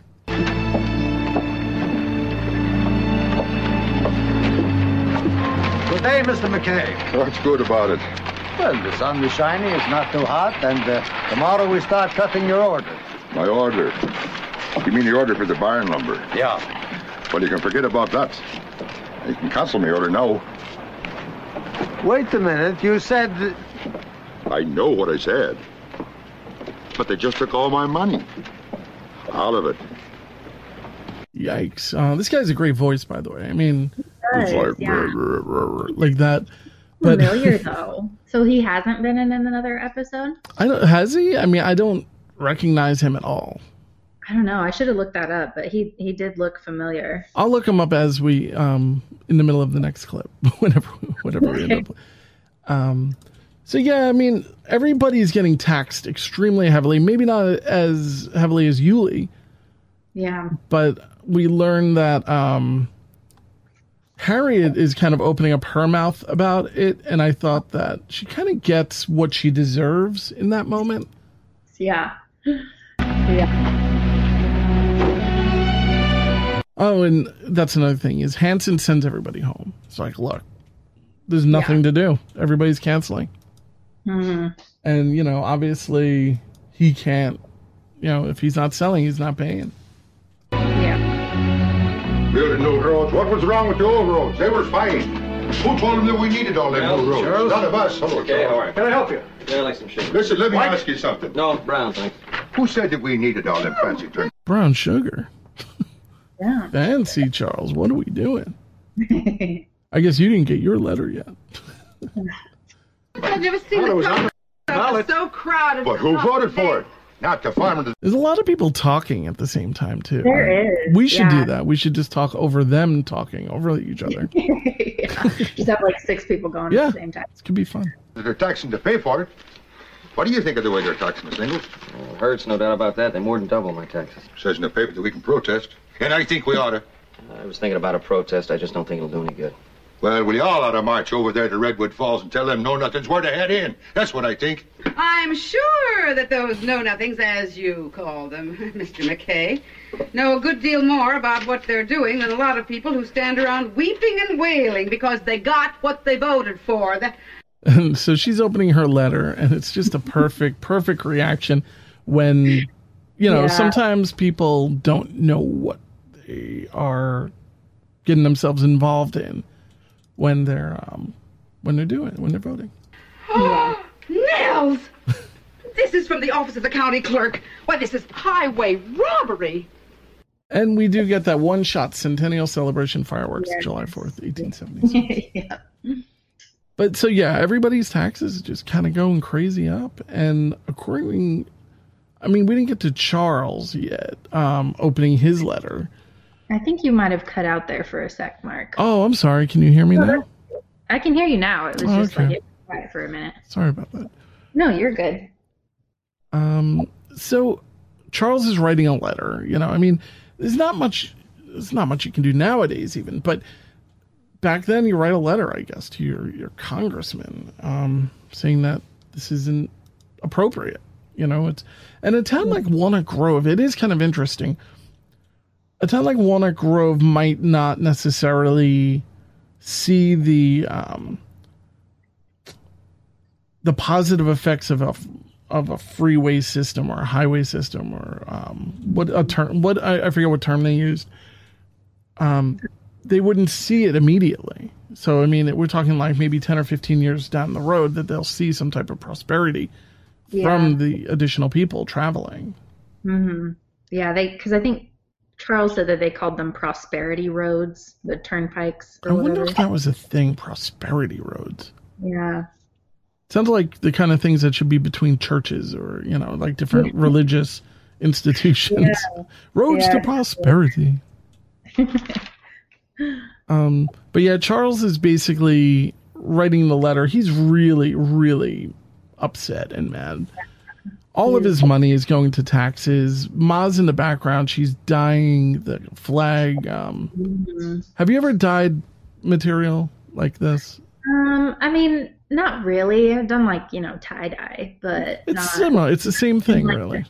Speaker 4: Good day, Mister McKay.
Speaker 14: What's good about it?
Speaker 4: Well, the sun is shining, it's not too hot, and uh, tomorrow we start cutting your orders.
Speaker 14: My order? You mean the order for the barn lumber?
Speaker 4: Yeah.
Speaker 14: Well, you can forget about that. You can cancel my order now.
Speaker 4: Wait a minute, you said... That...
Speaker 14: I know what I said. But they just took all my money. All of it.
Speaker 1: Yikes. Uh, this guy's a great voice, by the way. I mean,
Speaker 3: does,
Speaker 1: it's like,
Speaker 3: yeah.
Speaker 1: rah, rah, rah, rah, like that. But,
Speaker 3: familiar, though. So he hasn't been in another episode?
Speaker 1: I don't, has he? I mean, I don't recognize him at all.
Speaker 3: I don't know. I should have looked that up, but he, he did look familiar.
Speaker 1: I'll look him up as we, um, in the middle of the next clip, whenever, whatever we end up. Um, so yeah, I mean, everybody's getting taxed extremely heavily. Maybe not as heavily as Yuli.
Speaker 3: Yeah.
Speaker 1: But we learned that, um, Harriet is kind of opening up her mouth about it, and I thought that she kind of gets what she deserves in that moment.
Speaker 3: Yeah. Yeah.
Speaker 1: Oh, and that's another thing, is Hanson sends everybody home. It's like, look, there's nothing yeah. to do. Everybody's canceling.
Speaker 3: Mm-hmm.
Speaker 1: And, you know, obviously he can't, you know, if he's not selling, he's not paying.
Speaker 14: Building new roads. What was wrong with the old roads? They were fine. Who told him that we needed all them
Speaker 6: Well,
Speaker 14: new roads?
Speaker 6: Charles?
Speaker 14: None of us. Hello,
Speaker 6: Okay,
Speaker 14: Charles.
Speaker 6: how are you?
Speaker 14: Can I help you?
Speaker 6: Yeah, I like some sugar.
Speaker 14: Listen, let me
Speaker 6: What?
Speaker 14: ask you something.
Speaker 6: No, brown, thanks.
Speaker 14: Who said that we needed all them fancy turns?
Speaker 1: Brown sugar.
Speaker 3: Yeah.
Speaker 1: Fancy, Charles. What are we doing? I guess you didn't get your letter yet.
Speaker 11: I've never seen
Speaker 14: Well, it
Speaker 11: the
Speaker 14: was
Speaker 11: top so crowded.
Speaker 14: But who voted for it? Not the farmer.
Speaker 1: There's a lot of people talking at the same time, too.
Speaker 3: There is,
Speaker 1: We should
Speaker 3: yeah.
Speaker 1: do that. We should just talk over them talking over each other.
Speaker 3: Yeah. Just have like six people going
Speaker 1: Yeah.
Speaker 3: at the same time.
Speaker 1: It could be fun.
Speaker 14: They're taxing to pay for it. What do you think of the way they're taxing us, Ingalls?
Speaker 6: Well, Hurts, no doubt about that. They more than double my taxes.
Speaker 14: Says in the paper that we can protest. And I think we ought to.
Speaker 6: I was thinking about a protest. I just don't think it'll do any good.
Speaker 14: Well, we all ought to march over there to Redwood Falls and tell them no nothing's where to head in. That's what I think.
Speaker 15: I'm sure that those know-nothings, as you call them, Mister McKay, know a good deal more about what they're doing than a lot of people who stand around weeping and wailing because they got what they voted for. That...
Speaker 1: And so she's opening her letter, and it's just a perfect, perfect reaction when, you know,
Speaker 3: Yeah.
Speaker 1: sometimes people don't know what they are getting themselves involved in when they're um, when they're doing it, when they're voting.
Speaker 15: Oh, Nels! This is from the office of the county clerk. Why, this is highway robbery.
Speaker 1: And we do get that one-shot Centennial Celebration fireworks,
Speaker 3: Yeah.
Speaker 1: July fourth, eighteen seventy-six.
Speaker 3: Yeah.
Speaker 1: But so, yeah, everybody's taxes just kind of going crazy up. And according, I mean, we didn't get to Charles yet, um, opening his letter.
Speaker 3: I think you might have cut out there for a sec, Mark.
Speaker 1: Oh, I'm sorry. Can you hear me now?
Speaker 3: I can hear you now. It was
Speaker 1: Oh,
Speaker 3: just
Speaker 1: okay.
Speaker 3: like it was quiet for a minute.
Speaker 1: Sorry about that.
Speaker 3: No, you're good.
Speaker 1: Um, so Charles is writing a letter. You know, I mean, there's not much. There's not much you can do nowadays, even. But back then, you write a letter, I guess, to your your congressman, um, saying that this isn't appropriate. You know, it's and a town like Walnut Grove, it is kind of interesting. A town like Walnut Grove might not necessarily see the um, the positive effects of a of a freeway system or a highway system or um, what a term what I, I forget what term they used. Um, they wouldn't see it immediately. So I mean, we're talking like maybe ten or fifteen years down the road that they'll see some type of prosperity
Speaker 3: Yeah.
Speaker 1: from the additional people traveling.
Speaker 3: Mm-hmm. Yeah, they because I think Charles said that they called them prosperity roads, the turnpikes or
Speaker 1: I wonder
Speaker 3: whatever.
Speaker 1: if that was a thing, prosperity roads.
Speaker 3: Yeah.
Speaker 1: Sounds like the kind of things that should be between churches or, you know, like different religious institutions.
Speaker 3: Yeah.
Speaker 1: Roads
Speaker 3: Yeah.
Speaker 1: to prosperity. um, but yeah, Charles is basically writing the letter. He's really, really upset and mad. All of his money is going to taxes. Ma's in the background. She's dyeing the flag. Um,
Speaker 3: Mhm.
Speaker 1: Have you ever dyed material like this?
Speaker 3: Um, I mean, not really. I've done like, you know, tie dye, but
Speaker 1: It's
Speaker 3: not
Speaker 1: similar. It's the same thing,
Speaker 3: like
Speaker 1: really.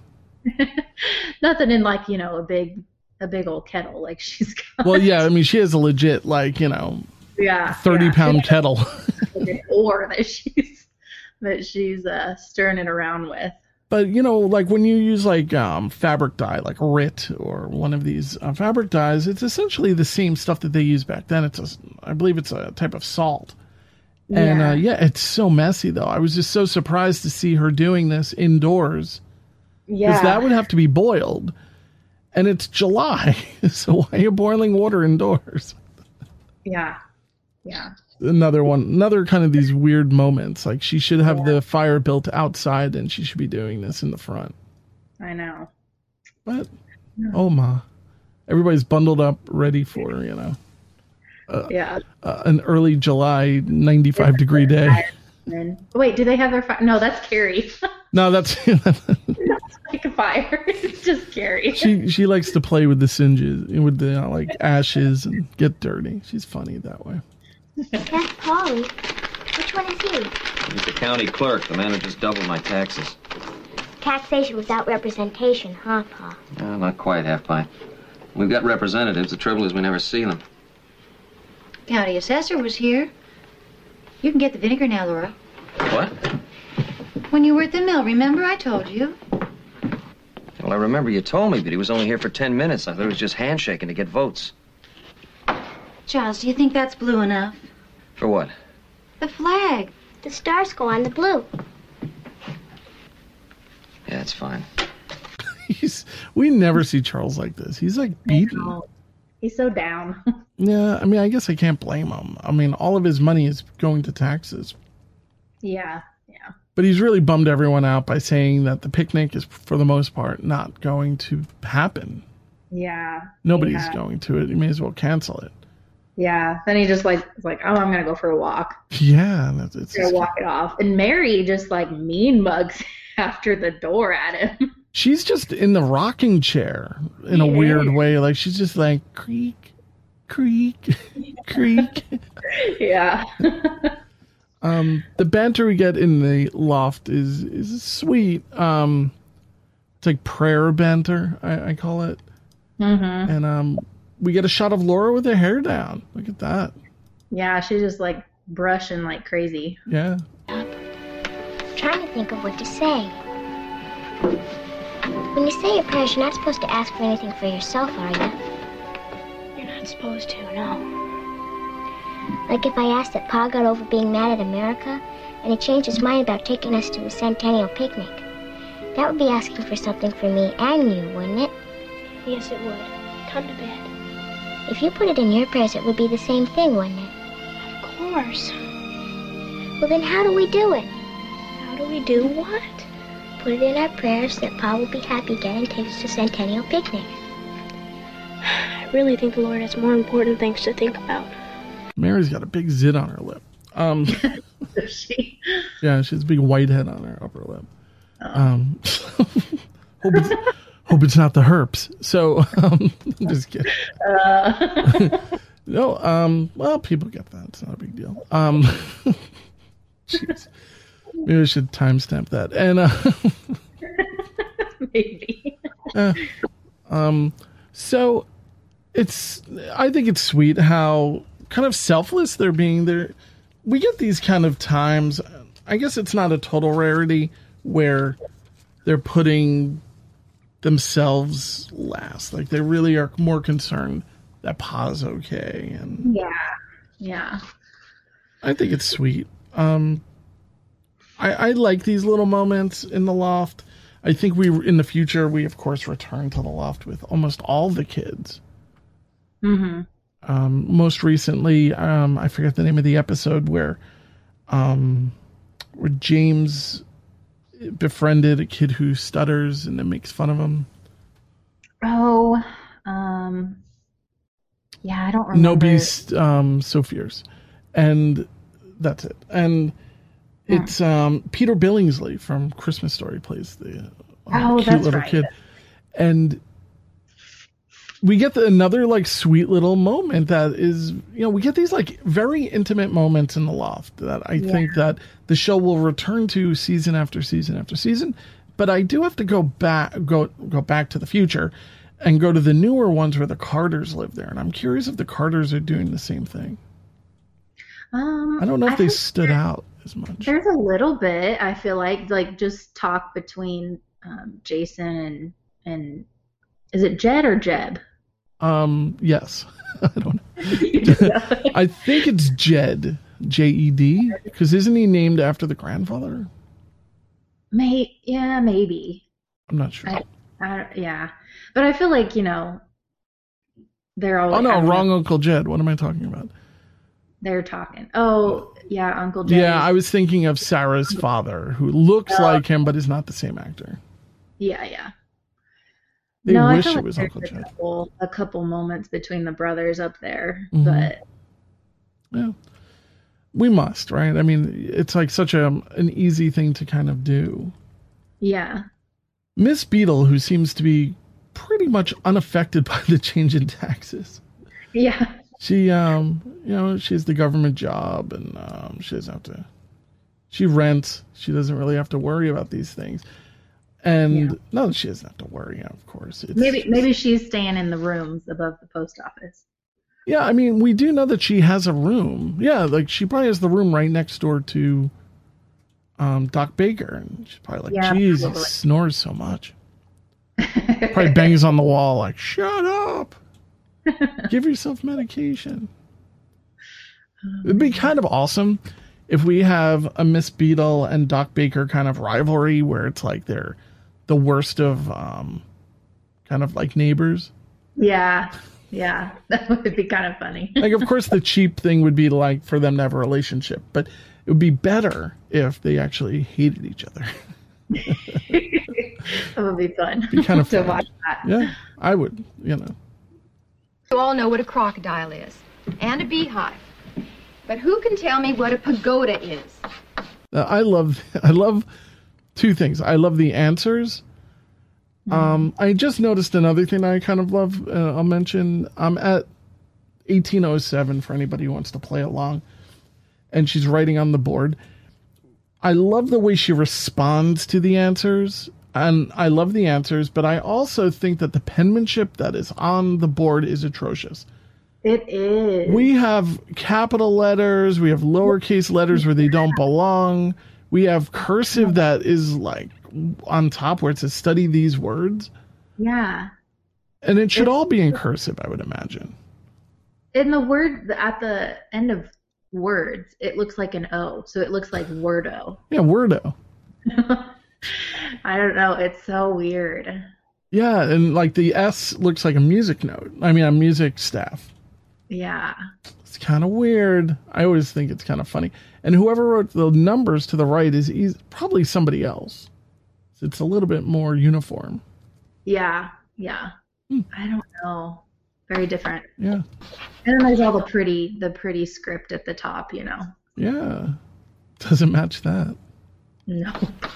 Speaker 3: nothing in like, you know, a big a big old kettle like she's got.
Speaker 1: Well, yeah, I mean, she has a legit, like, you know,
Speaker 3: yeah,
Speaker 1: thirty
Speaker 3: yeah.
Speaker 1: pound kettle.
Speaker 3: An ore that she's that she's uh, stirring it around with.
Speaker 1: But, you know, like when you use like um, fabric dye, like R I T or one of these uh, fabric dyes, it's essentially the same stuff that they used back then. It's a, I believe it's a type of salt. And
Speaker 3: Yeah.
Speaker 1: uh, yeah, it's so messy though. I was just so surprised to see her doing this indoors. Because
Speaker 3: Yeah.
Speaker 1: that would have to be boiled. And it's July. So why are you boiling water indoors?
Speaker 3: Yeah. Yeah.
Speaker 1: Another one, another kind of these weird moments. Like she should have the fire built outside and she should be doing this in the front.
Speaker 3: I know.
Speaker 1: But, oh ma. Everybody's bundled up, ready for, you know, uh,
Speaker 3: Yeah.
Speaker 1: uh, an early July ninety-five degree day.
Speaker 3: And, wait, do they have their fire? No, that's Carrie.
Speaker 1: No, that's,
Speaker 3: That's like a fire. It's just Carrie.
Speaker 1: she, she likes to play with the singes, with the, you know, like ashes and get dirty. She's funny that way.
Speaker 10: That's Polly. Which one is he?
Speaker 6: He's the county clerk, the man who just doubled my taxes.
Speaker 10: Taxation without representation, huh, Pa?
Speaker 6: Uh, not quite, half-pint. We've got representatives. The trouble is we never see them.
Speaker 9: County assessor was here. You can get the vinegar now, Laura.
Speaker 6: What?
Speaker 9: When you were at the mill, remember I told you?
Speaker 6: Well, I remember you told me, but he was only here for ten minutes. I thought he was just handshaking to get votes.
Speaker 9: Charles, do you think that's blue enough?
Speaker 6: For what?
Speaker 10: The flag. The stars go on the blue.
Speaker 6: Yeah, it's fine.
Speaker 1: He's. We never see Charles like this. He's like beaten.
Speaker 3: He's so down.
Speaker 1: Yeah, I mean, I guess I can't blame him. I mean, all of his money is going to taxes.
Speaker 3: Yeah, yeah.
Speaker 1: But he's really bummed everyone out by saying that the picnic is, for the most part, not going to happen.
Speaker 3: Yeah.
Speaker 1: Nobody's
Speaker 3: yeah.
Speaker 1: going to it. You may as well cancel it.
Speaker 3: Yeah. Then he just like was like, oh, I'm gonna go for a walk.
Speaker 1: Yeah, that's it's.
Speaker 3: Gonna walk it off. And Mary just like mean mugs after the door at him.
Speaker 1: She's just in the rocking chair in a
Speaker 3: Yeah.
Speaker 1: weird way. Like she's just like creak, creak, creak.
Speaker 3: Yeah.
Speaker 1: Um, the banter we get in the loft is is sweet. Um, it's like prayer banter, I, I call it.
Speaker 3: Mm-hmm.
Speaker 1: And um, we get a shot of Laura with her hair down. Look at that.
Speaker 3: Yeah, she's just like brushing like crazy.
Speaker 1: Yeah.
Speaker 10: Trying to think of what to say. When you say your prayers, you're not supposed to ask for anything for yourself, are you? You're not supposed to, no. Like if I asked that Pa got over being mad at America, and he changed his mind about taking us to a centennial picnic. That would be asking for something for me and you, wouldn't it? Yes, it would. Come to bed. If you put it in your prayers, it would be the same thing, wouldn't it? Of course. Well, then how do we do it? How do we do what? Put it in our prayers that Pa will be happy again and take us to Centennial Picnic.
Speaker 16: I really think the Lord has more important things to think about.
Speaker 1: Mary's got a big zit on her lip. Um,
Speaker 3: she?
Speaker 1: Yeah, she has a big white head on her upper lip. Um, hope, it's, hope it's not the herpes. So, um, I'm just kidding.
Speaker 3: Uh.
Speaker 1: No, um, well, people get that. It's not a big deal. Um, jeez. Maybe I should timestamp that. And, uh,
Speaker 3: maybe.
Speaker 1: uh, um, so it's, I think it's sweet how kind of selfless they're being there. We get these kind of times. I guess it's not a total rarity where they're putting themselves last. Like they really are more concerned that Pa's okay. And
Speaker 3: yeah. Yeah.
Speaker 1: I think it's sweet. Um, I, I like these little moments in the loft. I think we, in the future, we of course return to the loft with almost all the kids.
Speaker 3: Mm-hmm.
Speaker 1: Um, most recently, um, I forget the name of the episode where, um, where James befriended a kid who stutters and then makes fun of him.
Speaker 3: Oh, um, yeah, I don't remember.
Speaker 1: No Beast, um, so fierce. And that's it. And
Speaker 3: Hmm.
Speaker 1: it's, um, Peter Billingsley from Christmas Story plays the uh,
Speaker 3: Oh,
Speaker 1: cute
Speaker 3: that's
Speaker 1: little
Speaker 3: right.
Speaker 1: kid. And we get the, another like sweet little moment that is, you know, we get these like very intimate moments in the loft that I
Speaker 3: Yeah.
Speaker 1: think that the show will return to season after season after season. But I do have to go back, go, go back to the future and go to the newer ones where the Carters live there. And I'm curious if the Carters are doing the same thing.
Speaker 3: Um,
Speaker 1: I don't know if
Speaker 3: I
Speaker 1: they
Speaker 3: think
Speaker 1: stood out as much.
Speaker 3: There's a little bit, I feel like, like just talk between um, Jason and, and is it Jed or Jeb?
Speaker 1: Um, yes. I don't know. I think it's Jed, J E D, because isn't he named after the grandfather?
Speaker 3: May, yeah, maybe.
Speaker 1: I'm not sure.
Speaker 3: I, I, yeah, but I feel like, you know, they're all.
Speaker 1: Oh, no,
Speaker 3: I don't
Speaker 1: wrong
Speaker 3: know,
Speaker 1: Uncle Jed. What am I talking about?
Speaker 3: They're talking. Oh, yeah, Uncle Jed.
Speaker 1: Yeah, I was thinking of Sarah's father, who looks
Speaker 3: Oh.
Speaker 1: like him, but is not the same actor.
Speaker 3: Yeah, yeah.
Speaker 1: They
Speaker 3: no,
Speaker 1: wish
Speaker 3: I feel
Speaker 1: it
Speaker 3: like
Speaker 1: was
Speaker 3: there's
Speaker 1: Uncle
Speaker 3: a
Speaker 1: Jed.
Speaker 3: couple, a couple moments between the brothers up there,
Speaker 1: Mhm.
Speaker 3: but
Speaker 1: Yeah. We must, right? I mean, it's like such a an easy thing to kind of do.
Speaker 3: yeah.
Speaker 1: Miss Beadle, who seems to be pretty much unaffected by the change in taxes.
Speaker 3: Yeah.
Speaker 1: She, um, you know, she has the government job and um, she doesn't have to, she rents. She doesn't really have to worry about these things. And
Speaker 3: Yeah.
Speaker 1: no, she doesn't have to worry, of course. It's
Speaker 3: Maybe
Speaker 1: just-
Speaker 3: maybe she's staying in the rooms above the post office.
Speaker 1: Yeah, I mean, we do know that she has a room. Yeah, like she probably has the room right next door to um, Doc Baker. And she's probably like,
Speaker 3: Yeah,
Speaker 1: geez, he
Speaker 3: probably.
Speaker 1: snores so much. Probably bangs on the wall like, shut up. Give yourself medication. It'd be kind of awesome if we have a Miss Beadle and Doc Baker kind of rivalry where it's like they're the worst of um, kind of like neighbors.
Speaker 3: Yeah. Yeah. That would be kind of funny.
Speaker 1: Like, of course, the cheap thing would be like for them to have a relationship, but it would be better if they actually hated each other.
Speaker 3: That would be fun.
Speaker 1: Be kind of
Speaker 3: to
Speaker 1: fun.
Speaker 3: watch that.
Speaker 1: Yeah, I would, you know.
Speaker 17: You all know what a crocodile is, and a beehive. But who can tell me what a pagoda is?
Speaker 1: Uh, I love, I love two things. I love the answers. Um, I just noticed another thing I kind of love. Uh, I'll mention. I'm at eighteen oh seven for anybody who wants to play along, and she's writing on the board. I love the way she responds to the answers, and I love the answers, but I also think that the penmanship that is on the board is atrocious.
Speaker 3: It is.
Speaker 1: We have capital letters, we have lowercase letters where they don't belong, we have cursive that is like on top where it says study these words.
Speaker 3: Yeah.
Speaker 1: And it should
Speaker 3: It's-
Speaker 1: all be in cursive, I would imagine.
Speaker 3: In the word, at the end of words, it looks like an O, so it looks like wordo.
Speaker 1: Yeah, wordo.
Speaker 3: I don't know. It's so weird.
Speaker 1: Yeah, and like the S looks like a music note. I mean, a music staff.
Speaker 3: Yeah.
Speaker 1: It's kind of weird. I always think it's kind of funny. And whoever wrote the numbers to the right is eas- probably somebody else. It's a little bit more uniform.
Speaker 3: Yeah. Yeah. I don't know. Very different.
Speaker 1: Yeah.
Speaker 3: And then there's all the pretty, the pretty script at the top, you know.
Speaker 1: Yeah. Doesn't match that.
Speaker 3: No.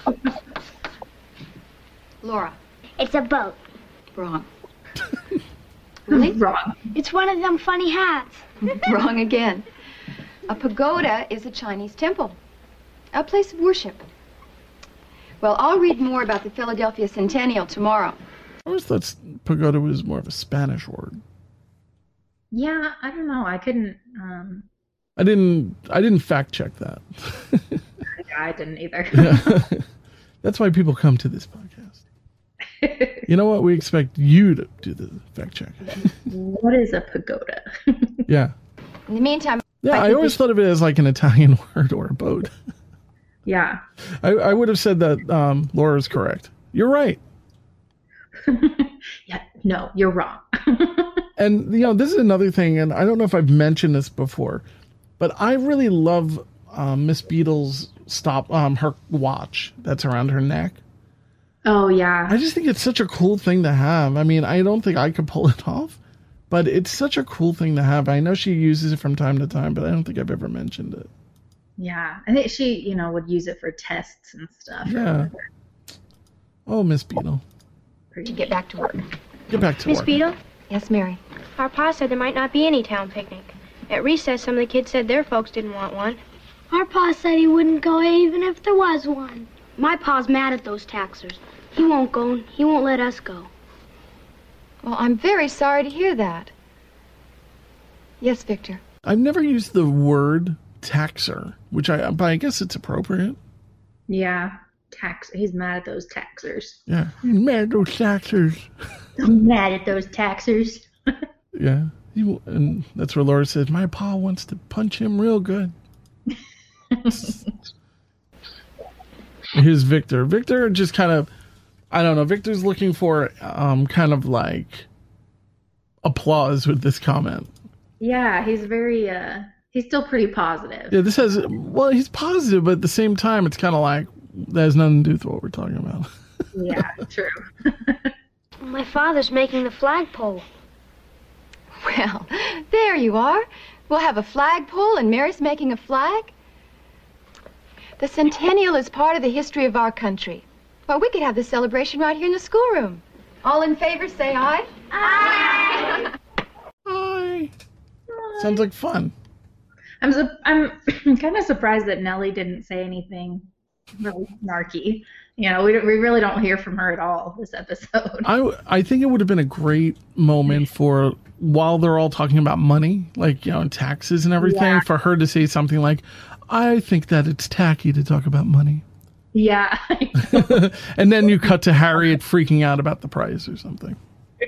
Speaker 17: Laura.
Speaker 10: It's a boat.
Speaker 17: Wrong. Really?
Speaker 3: Wrong.
Speaker 10: It's one of them funny hats.
Speaker 17: Wrong again. A pagoda is a Chinese temple, a place of worship. Well, I'll read more about the Philadelphia Centennial tomorrow.
Speaker 1: I always thought pagoda was more of a Spanish word.
Speaker 3: Yeah, I don't know. I couldn't. Um,
Speaker 1: I didn't. I didn't fact check that.
Speaker 3: I didn't either.
Speaker 1: Yeah. That's why people come to this podcast. You know what? We expect you to do the fact check.
Speaker 3: What is a pagoda?
Speaker 1: Yeah.
Speaker 17: In the meantime,
Speaker 1: Yeah, I
Speaker 17: think
Speaker 1: always
Speaker 17: we-
Speaker 1: thought of it as like an Italian word or a boat.
Speaker 3: Yeah.
Speaker 1: I, I would have said that um, Laura's correct. You're right.
Speaker 3: Yeah. No, you're wrong.
Speaker 1: And, you know, this is another thing, and I don't know if I've mentioned this before, but I really love um, Miss Beadle's stop, um, her watch that's around her neck.
Speaker 3: Oh, yeah.
Speaker 1: I just think it's such a cool thing to have. I mean, I don't think I could pull it off, but it's such a cool thing to have. I know she uses it from time to time, but I don't think I've ever mentioned it.
Speaker 3: Yeah. I think she, you know, would use it for tests and stuff.
Speaker 1: Yeah. Oh, Miss Beadle.
Speaker 17: To get back to work.
Speaker 1: Get back to
Speaker 16: Miss
Speaker 1: work.
Speaker 16: Beadle?
Speaker 17: Yes, Mary.
Speaker 16: Our pa said there might not be any town picnic. At recess, some of the kids said their folks didn't want one.
Speaker 10: Our pa said he wouldn't go even if there was one. My pa's mad at those taxers. He won't go, and he won't let us go.
Speaker 17: Well, I'm very sorry to hear that. Yes, Victor.
Speaker 1: I've never used the word taxer, which I, but I guess it's appropriate.
Speaker 3: Yeah. Tax. He's mad at those taxers.
Speaker 1: Yeah. Mad at those taxers.
Speaker 3: I'm mad at those taxers.
Speaker 1: Yeah. He, w- and that's where Laura says, my pa wants to punch him real good. Here's Victor. Victor just kind of, I don't know, Victor's looking for um, kind of like applause with this comment.
Speaker 3: Yeah, he's very, uh, he's still pretty positive.
Speaker 1: Yeah, this has, well, he's positive, but at the same time, it's kind of like, that has nothing to do with what we're talking about.
Speaker 3: Yeah, true.
Speaker 10: My father's making the flagpole.
Speaker 17: Well, there you are. We'll have a flagpole and Mary's making a flag. The centennial is part of the history of our country. Well, we could have the celebration right here in the schoolroom. All in favor, say aye.
Speaker 3: Aye.
Speaker 1: Aye. Sounds like fun.
Speaker 3: I'm su- I'm kind of surprised that Nellie didn't say anything really snarky. You know, we, we really don't hear from her at all this episode.
Speaker 1: I, I think it would have been a great moment for, while they're all talking about money, like, you know, taxes and everything,
Speaker 3: Yeah.
Speaker 1: for her to say something like, I think that it's tacky to talk about money.
Speaker 3: Yeah.
Speaker 1: And then you cut to Harriet freaking out about the price or something.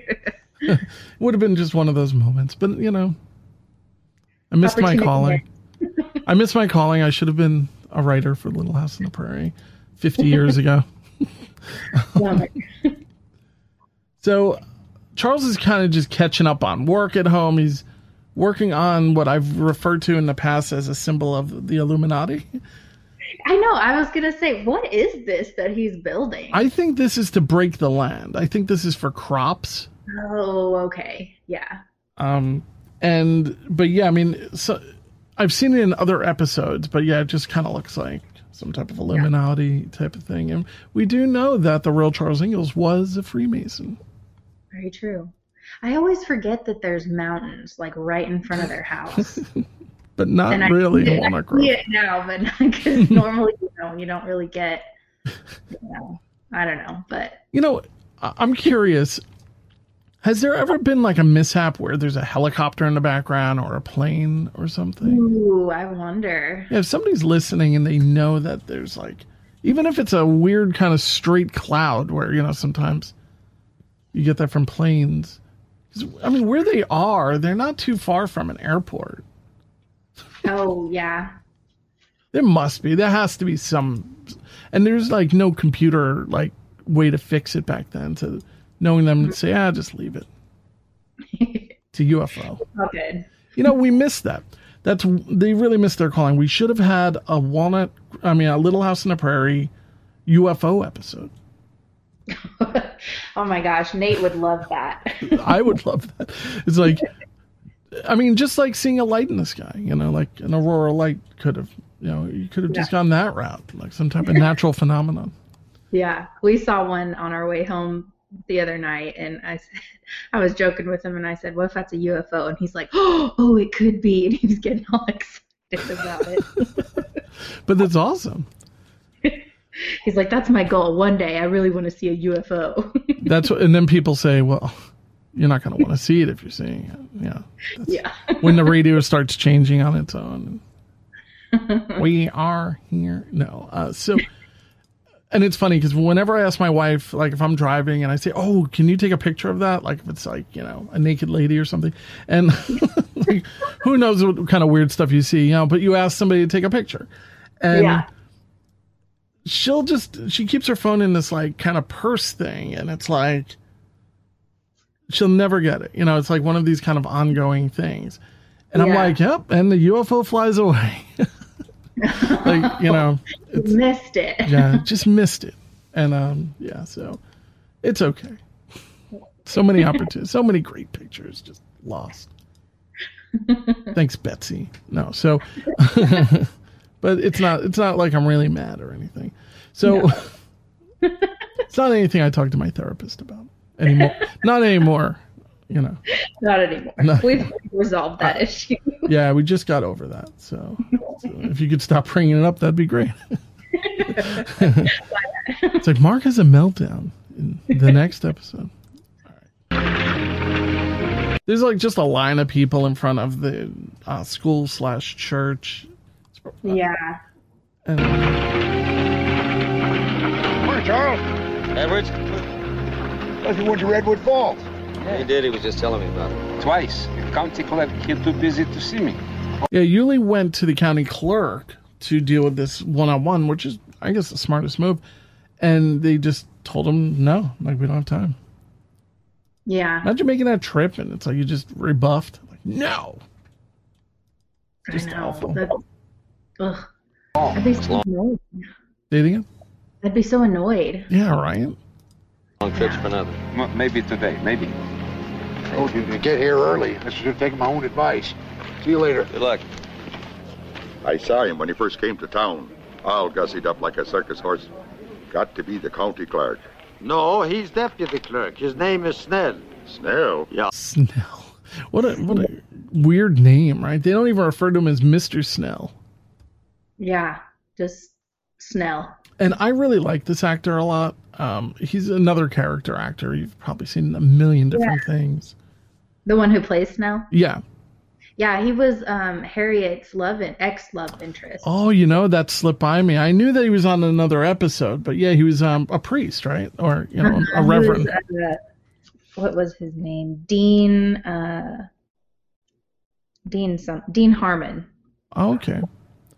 Speaker 1: Would have been just one of those moments, but, you know, I missed my
Speaker 3: Opportunity
Speaker 1: calling.
Speaker 3: missed.
Speaker 1: I miss my calling. I should have been a writer for Little House on the Prairie fifty years ago. So Charles is kind of just catching up on work at home. He's working on what I've referred to in the past as a symbol of the Illuminati.
Speaker 3: I know. I was going to say, what is this that he's building?
Speaker 1: I think this is to break the land. I think this is for crops.
Speaker 3: Oh, okay. Yeah.
Speaker 1: Um, and, but yeah, I mean, so I've seen it in other episodes, but yeah, it just kind of looks like some type of Illuminati yeah. type of thing. And we do know that the real Charles Ingalls was a Freemason.
Speaker 3: Very true. I always forget that there's mountains like right in front of their house.
Speaker 1: But not
Speaker 3: and
Speaker 1: really
Speaker 3: I,
Speaker 1: in Walnut Grove.
Speaker 3: I see it now, but because normally, you know, you don't really get, you know, I don't know, but.
Speaker 1: You know, I'm curious. Has there ever been like a mishap where there's a helicopter in the background or a plane or something?
Speaker 3: Ooh, I wonder.
Speaker 1: Yeah, if somebody's listening and they know that there's like, even if it's a weird kind of straight cloud where, you know, sometimes you get that from planes. I mean, where they are, they're not too far from an airport.
Speaker 3: Oh, yeah.
Speaker 1: There must be. There has to be some. And there's like no computer like way to fix it back then. To knowing them to say, ah, just leave it. It's a U F O.
Speaker 3: Okay.
Speaker 1: You know, we missed that. That's they really missed their calling. We should have had a Walnut, I mean, a Little House on the Prairie U F O episode.
Speaker 3: Oh my gosh, Nate would love that.
Speaker 1: I would love that. It's like, I mean, just like seeing a light in the sky, you know, like an aurora light could have, you know, you could have just
Speaker 3: Yeah.
Speaker 1: gone that route, like some type of natural phenomenon.
Speaker 3: Yeah, we saw one on our way home the other night, and I said, I was joking with him, and I said, "What if that's a U F O?" And he's like, "Oh, oh, it could be," and he was getting all excited about it.
Speaker 1: But that's awesome.
Speaker 3: He's like, "That's my goal. One day, I really want to see a U F O."
Speaker 1: That's what, and then people say, "Well, you're not going to want to see it if you're seeing it." Yeah. That's
Speaker 3: Yeah.
Speaker 1: when the radio starts changing on its own. We are here. No. Uh, so, and it's funny because whenever I ask my wife, like if I'm driving and I say, "Oh, can you take a picture of that?" Like if it's like, you know, a naked lady or something. And like, who knows what kind of weird stuff you see, you know, but you ask somebody to take a picture. And
Speaker 3: Yeah.
Speaker 1: she'll just, she keeps her phone in this like kind of purse thing. And it's like, she'll never get it. You know, it's like one of these kind of ongoing things. And I'm
Speaker 3: Yeah.
Speaker 1: like, yep. And the U F O flies away. Like, you know,
Speaker 3: You missed it.
Speaker 1: yeah, just missed it. And, um, yeah, so it's okay. So many opportunities, so many great pictures just lost. Thanks, Betsy. No, so, but it's not, it's not like I'm really mad or anything. So
Speaker 3: No.
Speaker 1: it's not anything I talk to my therapist about anymore. Not anymore, you know.
Speaker 3: Not anymore.
Speaker 1: No.
Speaker 3: We've resolved that issue.
Speaker 1: Yeah, we just got over that. So, so if you could stop bringing it up, that'd be great. It's like Mark has a meltdown in the next episode. All right. There's like just a line of people in front of the uh, school slash church.
Speaker 3: Yeah.
Speaker 1: And,
Speaker 8: Morning, Charles.
Speaker 6: Edwards?
Speaker 8: Thought you went to Redwood Falls.
Speaker 6: He did. He was just telling me about it.
Speaker 5: Twice. The county clerk here too busy to see me.
Speaker 1: yeah, Yuli went to the county clerk to deal with this one-on-one, which is, I guess, the smartest move. And they just told him, no, like, we don't have time.
Speaker 3: Yeah.
Speaker 1: Imagine making that trip and it's like you just rebuffed. Like, no. Just
Speaker 3: I know.
Speaker 1: awful.
Speaker 3: That, ugh. I'd be so annoyed.
Speaker 1: Say it again?
Speaker 3: I'd be so annoyed.
Speaker 1: Yeah, right.
Speaker 6: Long trips for nothing.
Speaker 5: M- Maybe today, maybe.
Speaker 8: Told you to get here early. I should have taken my own advice. See you later.
Speaker 6: Good luck.
Speaker 14: I saw him when he first came to town, all gussied up like a circus horse. Got to be the county clerk.
Speaker 4: No, he's deputy clerk. His name is Snell.
Speaker 14: Snell?
Speaker 4: Yeah.
Speaker 1: Snell. What a what a weird name, right? They don't even refer to him as Mister Snell.
Speaker 3: Yeah. Just Snell.
Speaker 1: And I really like this actor a lot. Um, he's another character actor. You've probably seen a million different
Speaker 3: Yeah.
Speaker 1: things.
Speaker 3: The one who plays Snell?
Speaker 1: Yeah.
Speaker 3: Yeah, he was um, Harriet's love and ex-love interest.
Speaker 1: Oh, you know, that slipped by me. I knew that he was on another episode, but yeah, he was um, a priest, right? Or, you know, a
Speaker 3: He
Speaker 1: reverend.
Speaker 3: was, uh, what was his name? Dean. Uh, Dean. Some. Dean Harmon.
Speaker 1: Oh, okay.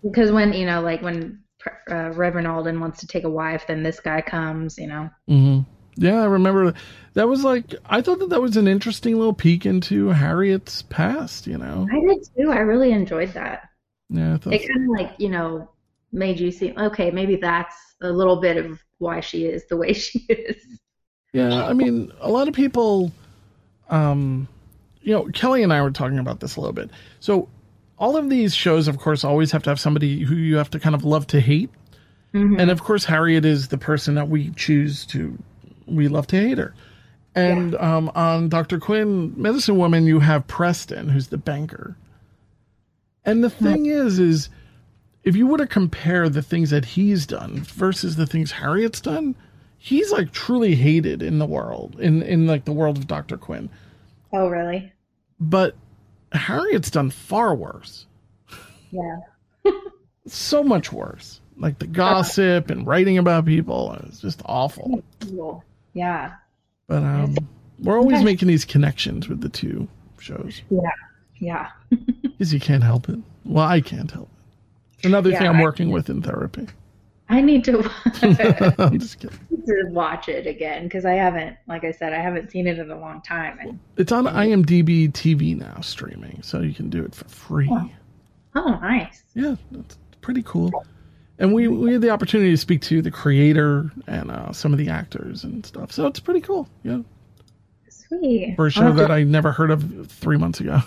Speaker 3: Because when, you know, like when uh, Reverend Alden wants to take a wife, then this guy comes, you know.
Speaker 1: Mm-hmm. Yeah, I remember that was like, I thought that that was an interesting little peek into Harriet's past, you know.
Speaker 3: I did too. I really enjoyed that.
Speaker 1: Yeah, I thought
Speaker 3: It kind of like, you know, made you see, okay, maybe that's a little bit of why she is the way she is.
Speaker 1: Yeah, I mean, a lot of people, um, you know, Kelly and I were talking about this a little bit. So all of these shows, of course, always have to have somebody who you have to kind of love to hate.
Speaker 3: Mm-hmm.
Speaker 1: And of course, Harriet is the person that we choose to, we love to hate her. And yeah. um, on Doctor Quinn, Medicine Woman, you have Preston, who's the banker. And the thing mm-hmm. is, is if you were to compare the things that he's done versus the things Harriet's done, he's like truly hated in the world, in, in like the world of Doctor Quinn.
Speaker 3: Oh, really?
Speaker 1: But Harriet's done far worse.
Speaker 3: Yeah.
Speaker 1: So much worse. Like the gossip and writing about people. It's just awful.
Speaker 3: Yeah.
Speaker 1: But um, we're always making these connections with the two shows.
Speaker 3: Yeah. Yeah.
Speaker 1: Because you can't help it. Well, I can't help it. Another
Speaker 3: yeah,
Speaker 1: thing I'm
Speaker 3: I,
Speaker 1: working with in therapy.
Speaker 3: I need to,
Speaker 1: I'm just kidding.
Speaker 3: to watch it again because I haven't, like I said, I haven't seen it in a long time. And
Speaker 1: it's on IMDb T V now, streaming, so you can do it for free.
Speaker 3: Oh, oh nice.
Speaker 1: Yeah, that's pretty cool. And we, we had the opportunity to speak to the creator and uh, some of the actors and stuff. So it's pretty cool. Yeah.
Speaker 3: Sweet.
Speaker 1: For a show that I never heard of three months ago.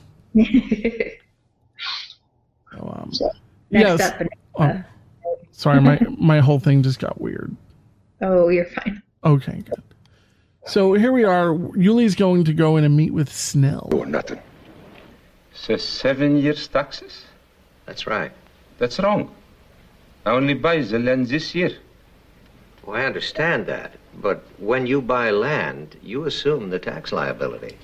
Speaker 1: so, um,
Speaker 3: Next
Speaker 1: yes.
Speaker 3: up,
Speaker 1: oh, sorry, my, my whole thing just got weird.
Speaker 3: Oh, you're fine.
Speaker 1: Okay, good. So here we are. Yuli's going to go in and meet with Snell.
Speaker 5: Oh, nothing. So seven years taxes?
Speaker 18: That's right.
Speaker 5: That's wrong. I only buy the land this year.
Speaker 18: Well, I understand that. But when you buy land, you assume the tax liability.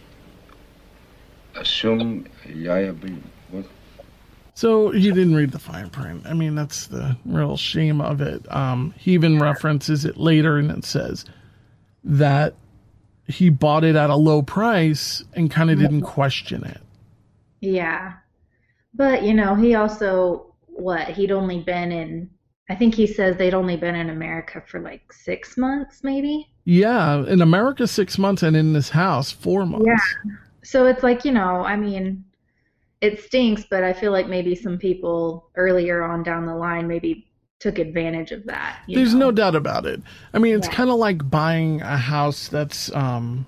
Speaker 5: Assume liability? What?
Speaker 1: So he didn't read the fine print. I mean, that's the real shame of it. Um, he even references it later, and it says that he bought it at a low price and kind of didn't question it.
Speaker 3: Yeah. But, you know, he also... What he'd only been in, I think he says they'd only been in America for like six months, maybe.
Speaker 1: Yeah, in America six months, and in this house four months.
Speaker 3: Yeah, so it's like, you know, I mean, it stinks, but I feel like maybe some people earlier on down the line maybe took advantage of that.
Speaker 1: There's
Speaker 3: know?
Speaker 1: no doubt about it. I mean, it's
Speaker 3: yeah.
Speaker 1: kind of like buying a house that's um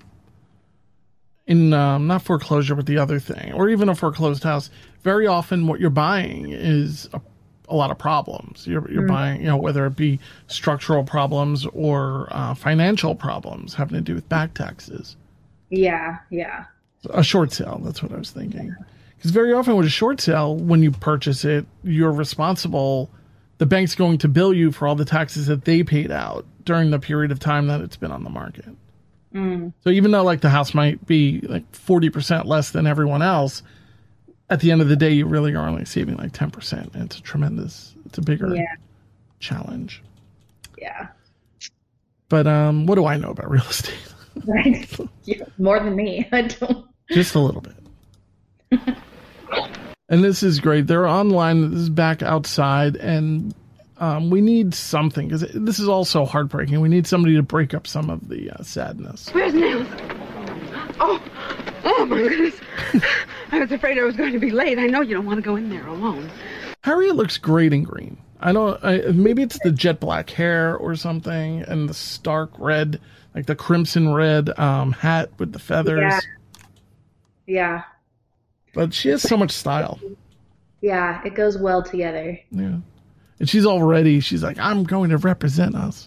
Speaker 1: in um, not foreclosure, but the other thing, or even a foreclosed house. Very often what you're buying is a, a lot of problems. You're, you're mm. buying, you know, whether it be structural problems or uh, financial problems having to do with back taxes.
Speaker 3: Yeah, yeah.
Speaker 1: A short sale, that's what I was thinking. Because very often with a short sale, when you purchase it, you're responsible. The bank's going to bill you for all the taxes that they paid out during the period of time that it's been on the market.
Speaker 3: Mm.
Speaker 1: So even though like the house might be like forty percent less than everyone else, at the end of the day, you really are only saving like ten percent. And it's a tremendous, it's a bigger
Speaker 3: yeah.
Speaker 1: challenge.
Speaker 3: Yeah.
Speaker 1: But um, what do I know about real estate?
Speaker 3: Right. Yeah, more than me. I don't.
Speaker 1: Just a little bit. And this is great. They're online. This is back outside. And um, we need something, because this is also heartbreaking. We need somebody to break up some of the uh, sadness.
Speaker 15: Where's Nils? Oh, oh my goodness. I was afraid I was going to be late. I know you don't want to go in there alone.
Speaker 1: Harriet looks great in green. I don't, I, maybe it's the jet black hair or something, and the stark red, like the crimson red um, hat with the feathers.
Speaker 3: Yeah. Yeah.
Speaker 1: But she has so much style.
Speaker 3: Yeah, it goes well together.
Speaker 1: Yeah. And she's all ready. She's like, I'm going to represent us.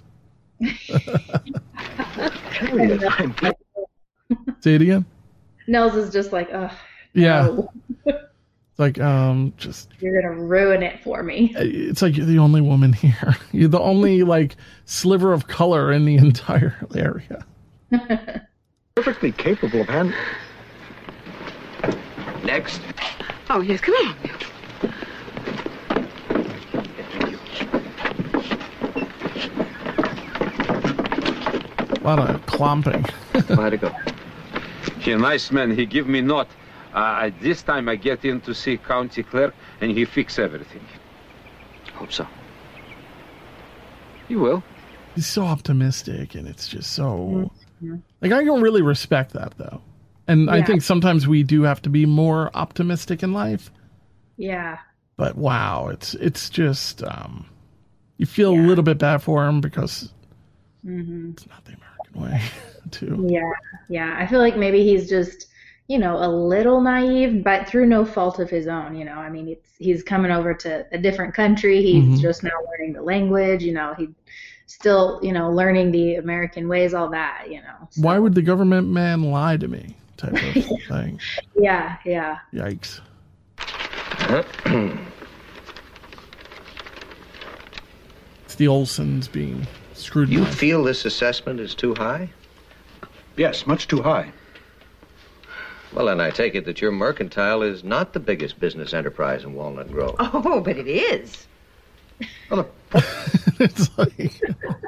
Speaker 1: Say it again.
Speaker 3: Nels is just like, ugh.
Speaker 1: Yeah.
Speaker 3: No.
Speaker 1: It's like, um, just.
Speaker 3: You're going to ruin it for me.
Speaker 1: It's like you're the only woman here. You're the only, like, sliver of color in the entire area.
Speaker 4: Perfectly capable of handling.
Speaker 18: Next.
Speaker 15: Oh, yes, come on.
Speaker 1: A lot of clomping.
Speaker 18: Way to go.
Speaker 5: He a nice man. He give me note. Uh, this time I get in to see county clerk, and he fix everything.
Speaker 6: Hope so. You will.
Speaker 1: He's so optimistic, and it's just so...
Speaker 3: Mm-hmm.
Speaker 1: Like, I don't really respect that, though. And I
Speaker 3: Yeah.
Speaker 1: think sometimes we do have to be more optimistic in life.
Speaker 3: Yeah.
Speaker 1: But wow, it's it's just... Um, you feel a little bit bad for him because
Speaker 3: Mm-hmm.
Speaker 1: it's not the American way, too.
Speaker 3: Yeah. Yeah. I feel like maybe he's just, you know, a little naive, but through no fault of his own. You know, I mean, it's he's coming over to a different country. He's
Speaker 1: Mhm.
Speaker 3: just now learning the language. You know, he still, you know, learning the American ways, all that. You know.
Speaker 1: Why would the government man lie to me? Type of thing.
Speaker 3: Yeah. Yeah.
Speaker 1: Yikes. It's the Olsons being scrutinized.
Speaker 18: You feel this assessment is too high?
Speaker 19: Yes, much too high.
Speaker 18: Well, then I take it that your mercantile is not the biggest business enterprise in Walnut Grove.
Speaker 15: Oh, but it is.
Speaker 1: It's like...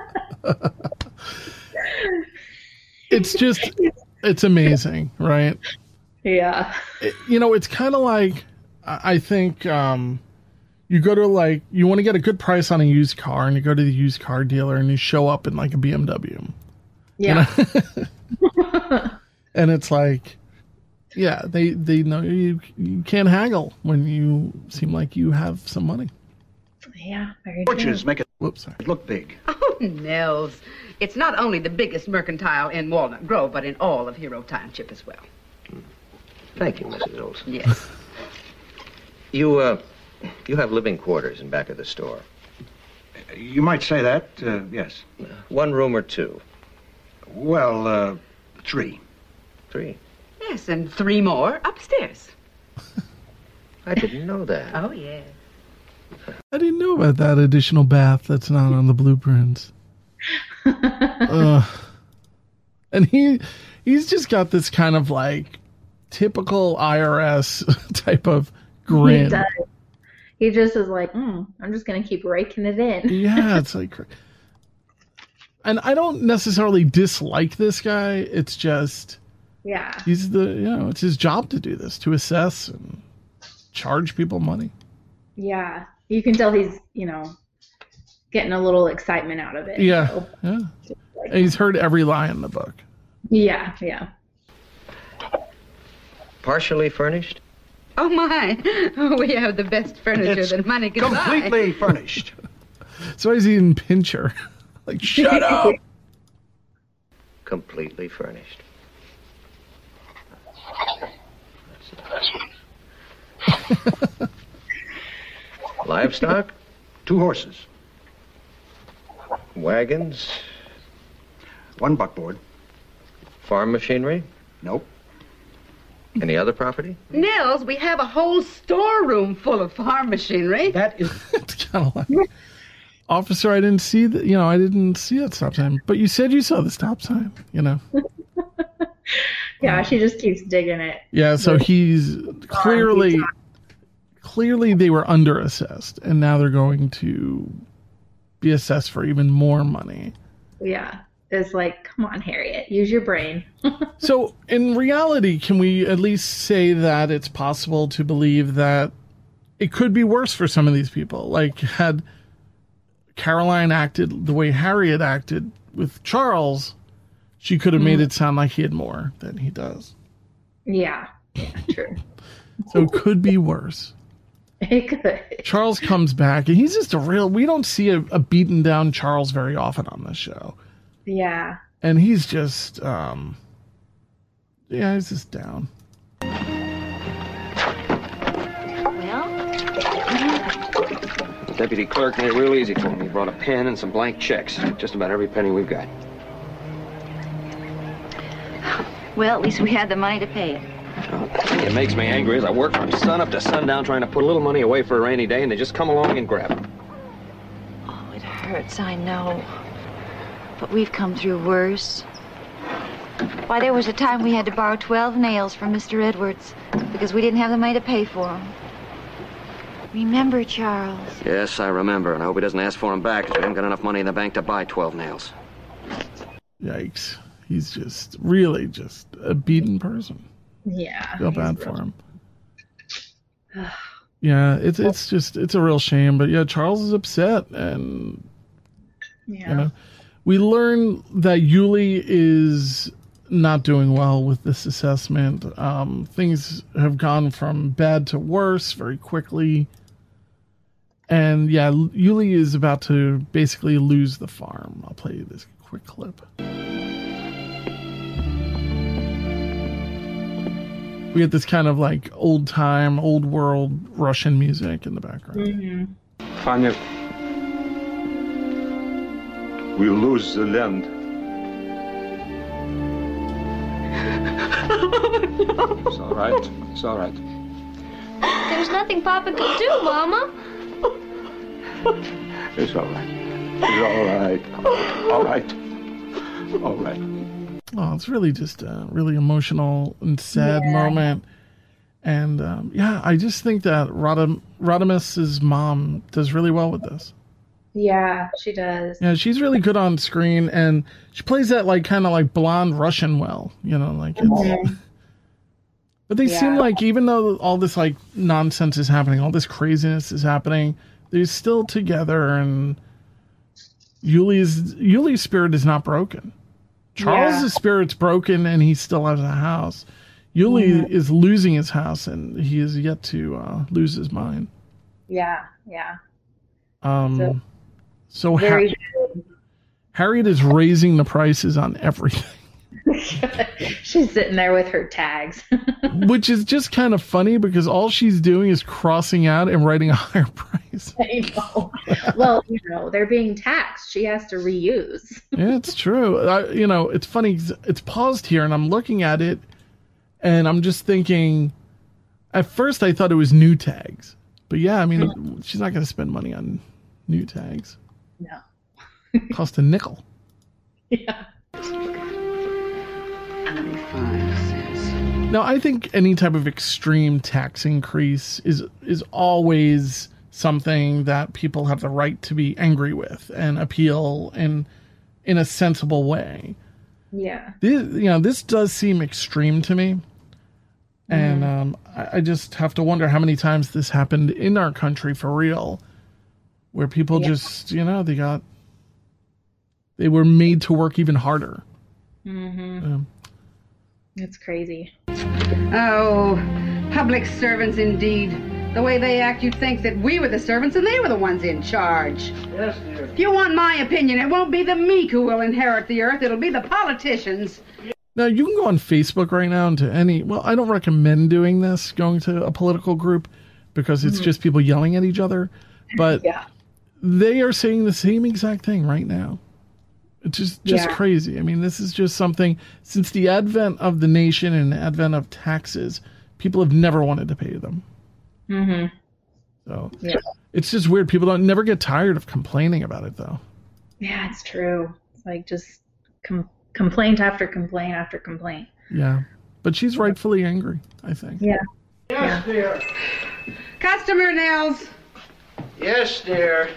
Speaker 1: It's just... It's amazing, right?
Speaker 3: Yeah.
Speaker 1: It- you know, it's kind of like... I I think... Um, you go to, like... You want to get a good price on a used car, and you go to the used car dealer, and you show up in, like, a B M W.
Speaker 3: Yeah.
Speaker 1: You know? And it's like... Yeah, they, they know you, you can't haggle when you seem like you have some money.
Speaker 3: Yeah, very
Speaker 19: Torches
Speaker 3: true.
Speaker 19: make it
Speaker 1: Whoops, sorry.
Speaker 19: look big.
Speaker 15: Oh, Nels. It's not only the biggest mercantile in Walnut Grove, but in all of Hero Township as well.
Speaker 18: Thank you, Missus Olson.
Speaker 15: Yes.
Speaker 18: You, uh, you have living quarters in back of the store.
Speaker 19: You might say that, uh, yes.
Speaker 18: One room or two?
Speaker 19: Well, uh, three.
Speaker 18: Three?
Speaker 15: Yes, and three more upstairs.
Speaker 18: I didn't know that.
Speaker 15: Oh, yeah.
Speaker 1: I didn't know about that additional bath that's not on the blueprints. uh, and he he's just got this kind of like typical I R S type of grin.
Speaker 3: He does. He just is like, mm, I'm just going to keep raking it in.
Speaker 1: Yeah, it's like... And I don't necessarily dislike this guy. It's just...
Speaker 3: Yeah.
Speaker 1: He's the, you know, it's his job to do this, to assess and charge people money.
Speaker 3: Yeah. You can tell he's, you know, getting a little excitement out of it.
Speaker 1: Yeah.
Speaker 3: So,
Speaker 1: Yeah. And he's heard every lie in the book.
Speaker 3: yeah, yeah.
Speaker 18: Partially furnished?
Speaker 15: Oh, my. Oh, we have the best furniture
Speaker 19: It's
Speaker 15: that money can buy.
Speaker 19: completely furnished.
Speaker 1: So he's eating Pincher. Like, shut up!
Speaker 18: Completely furnished. Livestock?
Speaker 19: Two horses.
Speaker 18: Wagons?
Speaker 19: One buckboard.
Speaker 18: Farm machinery?
Speaker 19: Nope.
Speaker 18: Any other property?
Speaker 15: Nels, we have a whole storeroom full of farm machinery.
Speaker 19: That is...
Speaker 1: It's kind of like... Officer, I didn't see that, you know, I didn't see that stop sign. But you said you saw the stop sign, you know.
Speaker 3: Yeah, she just keeps digging it.
Speaker 1: Yeah, so he's clearly... Clearly they were under-assessed, and now they're going to be assessed for even more money.
Speaker 3: Yeah. It's like, come on, Harriet, use your brain.
Speaker 1: So, in reality, can we at least say that it's possible to believe that it could be worse for some of these people? Like, had Caroline acted the way Harriet acted with Charles, she could have made it sound like he had more than he does.
Speaker 3: Yeah, yeah, true.
Speaker 1: So it could be worse.
Speaker 3: It could.
Speaker 1: Charles comes back, and he's just a real... We don't see a, a beaten down Charles very often on this show.
Speaker 3: Yeah.
Speaker 1: And he's just, um... yeah, he's just down.
Speaker 9: Well,
Speaker 6: The deputy clerk made it real easy for me. He brought a pen and some blank checks. Just about every penny we've got.
Speaker 9: well, at least we had the money to pay it.
Speaker 6: The thing that makes me angry is I work from sun up to sundown trying to put a little money away for a rainy day, and they just come along and grab it.
Speaker 9: Oh, it hurts, I know. But we've come through worse. Why, there was a time we had to borrow twelve nails from Mister Edwards because we didn't have the money to pay for them. Remember, Charles?
Speaker 6: Yes, I remember, and I hope he doesn't ask for them back because we haven't got enough money in the bank to buy twelve nails.
Speaker 1: Yikes. He's just, really just a beaten person.
Speaker 3: Yeah.
Speaker 1: Feel bad for him. Yeah, it's it's just it's a real shame. But yeah, Charles is upset, and
Speaker 3: Yeah.
Speaker 1: you know, we learn that Yuli is not doing well with this assessment. Um, things have gone from bad to worse very quickly. And yeah, Yuli is about to basically lose the farm. I'll play you this quick clip. We get this kind of like old time, old world Russian music in the background.
Speaker 3: Mm-hmm.
Speaker 5: Funny. We lose the land. It's all right. It's all right.
Speaker 10: There's nothing Papa can do, Mama.
Speaker 5: It's all right. It's all right. All right. All right.
Speaker 1: Oh, it's really just a really emotional and sad
Speaker 3: Yeah.
Speaker 1: moment. And um, yeah, I just think that Radam- Radamus's mom does really well with this.
Speaker 3: Yeah, she does.
Speaker 1: Yeah, she's really good on screen, and she plays that like kind of like blonde Russian well, you know, like it's.
Speaker 3: Mhm.
Speaker 1: But they
Speaker 3: Yeah.
Speaker 1: seem like even though all this like nonsense is happening, all this craziness is happening, they're still together, and Yuli's Yuli's spirit is not broken. Charles's
Speaker 3: Yeah.
Speaker 1: spirit's broken, and he still has a house. Yuli
Speaker 3: Mhm.
Speaker 1: is losing his house, and he is yet to uh, lose his mind.
Speaker 3: Yeah, yeah.
Speaker 1: Um,
Speaker 3: So-
Speaker 1: so
Speaker 3: Very
Speaker 1: Ha- Harriet is raising the prices on everything.
Speaker 3: She's sitting there with her tags.
Speaker 1: Which is just kind of funny because all she's doing is crossing out and writing a higher price.
Speaker 3: I know. Well, you know, they're being taxed. She has to reuse.
Speaker 1: Yeah, it's true. I, you know, it's funny. 'Cause it's paused here, and I'm looking at it, and I'm just thinking. At first, I thought it was new tags, but yeah, I mean, she's not going to spend money on new tags.
Speaker 3: No.
Speaker 1: Cost a nickel.
Speaker 3: Yeah.
Speaker 1: Now, I think any type of extreme tax increase is is always something that people have the right to be angry with and appeal in in a sensible way.
Speaker 3: Yeah.
Speaker 1: This, you know, this does seem extreme to me, and um, I, I just have to wonder how many times this happened in our country for real, where people
Speaker 3: Yeah.
Speaker 1: just, you know, they got they were made to work even harder.
Speaker 3: Mm-hmm.
Speaker 1: Um,
Speaker 3: It's crazy.
Speaker 15: Oh, public servants indeed. The way they act, you'd think that we were the servants and they were the ones in charge.
Speaker 8: Yes, dear.
Speaker 15: If you want my opinion, it won't be the meek who will inherit the earth. It'll be the politicians.
Speaker 1: Now, you can go on Facebook right now and to any, well, I don't recommend doing this, going to a political group, because it's
Speaker 3: Mhm.
Speaker 1: just people yelling at each other. But
Speaker 3: Yeah.
Speaker 1: they are saying the same exact thing right now. It's just, just
Speaker 3: Yeah.
Speaker 1: crazy. I mean, this is just something, since the advent of the nation and the advent of taxes, people have never wanted to pay them.
Speaker 3: Mm-hmm.
Speaker 1: So
Speaker 3: Yeah.
Speaker 1: it's just weird. People don't never get tired of complaining about it, though.
Speaker 3: Yeah, it's true. It's like just com- complaint after complaint after complaint.
Speaker 1: Yeah. But she's rightfully angry, I think.
Speaker 3: Yeah.
Speaker 8: Yes, dear.
Speaker 15: Customer, Nels.
Speaker 19: Yes, dear.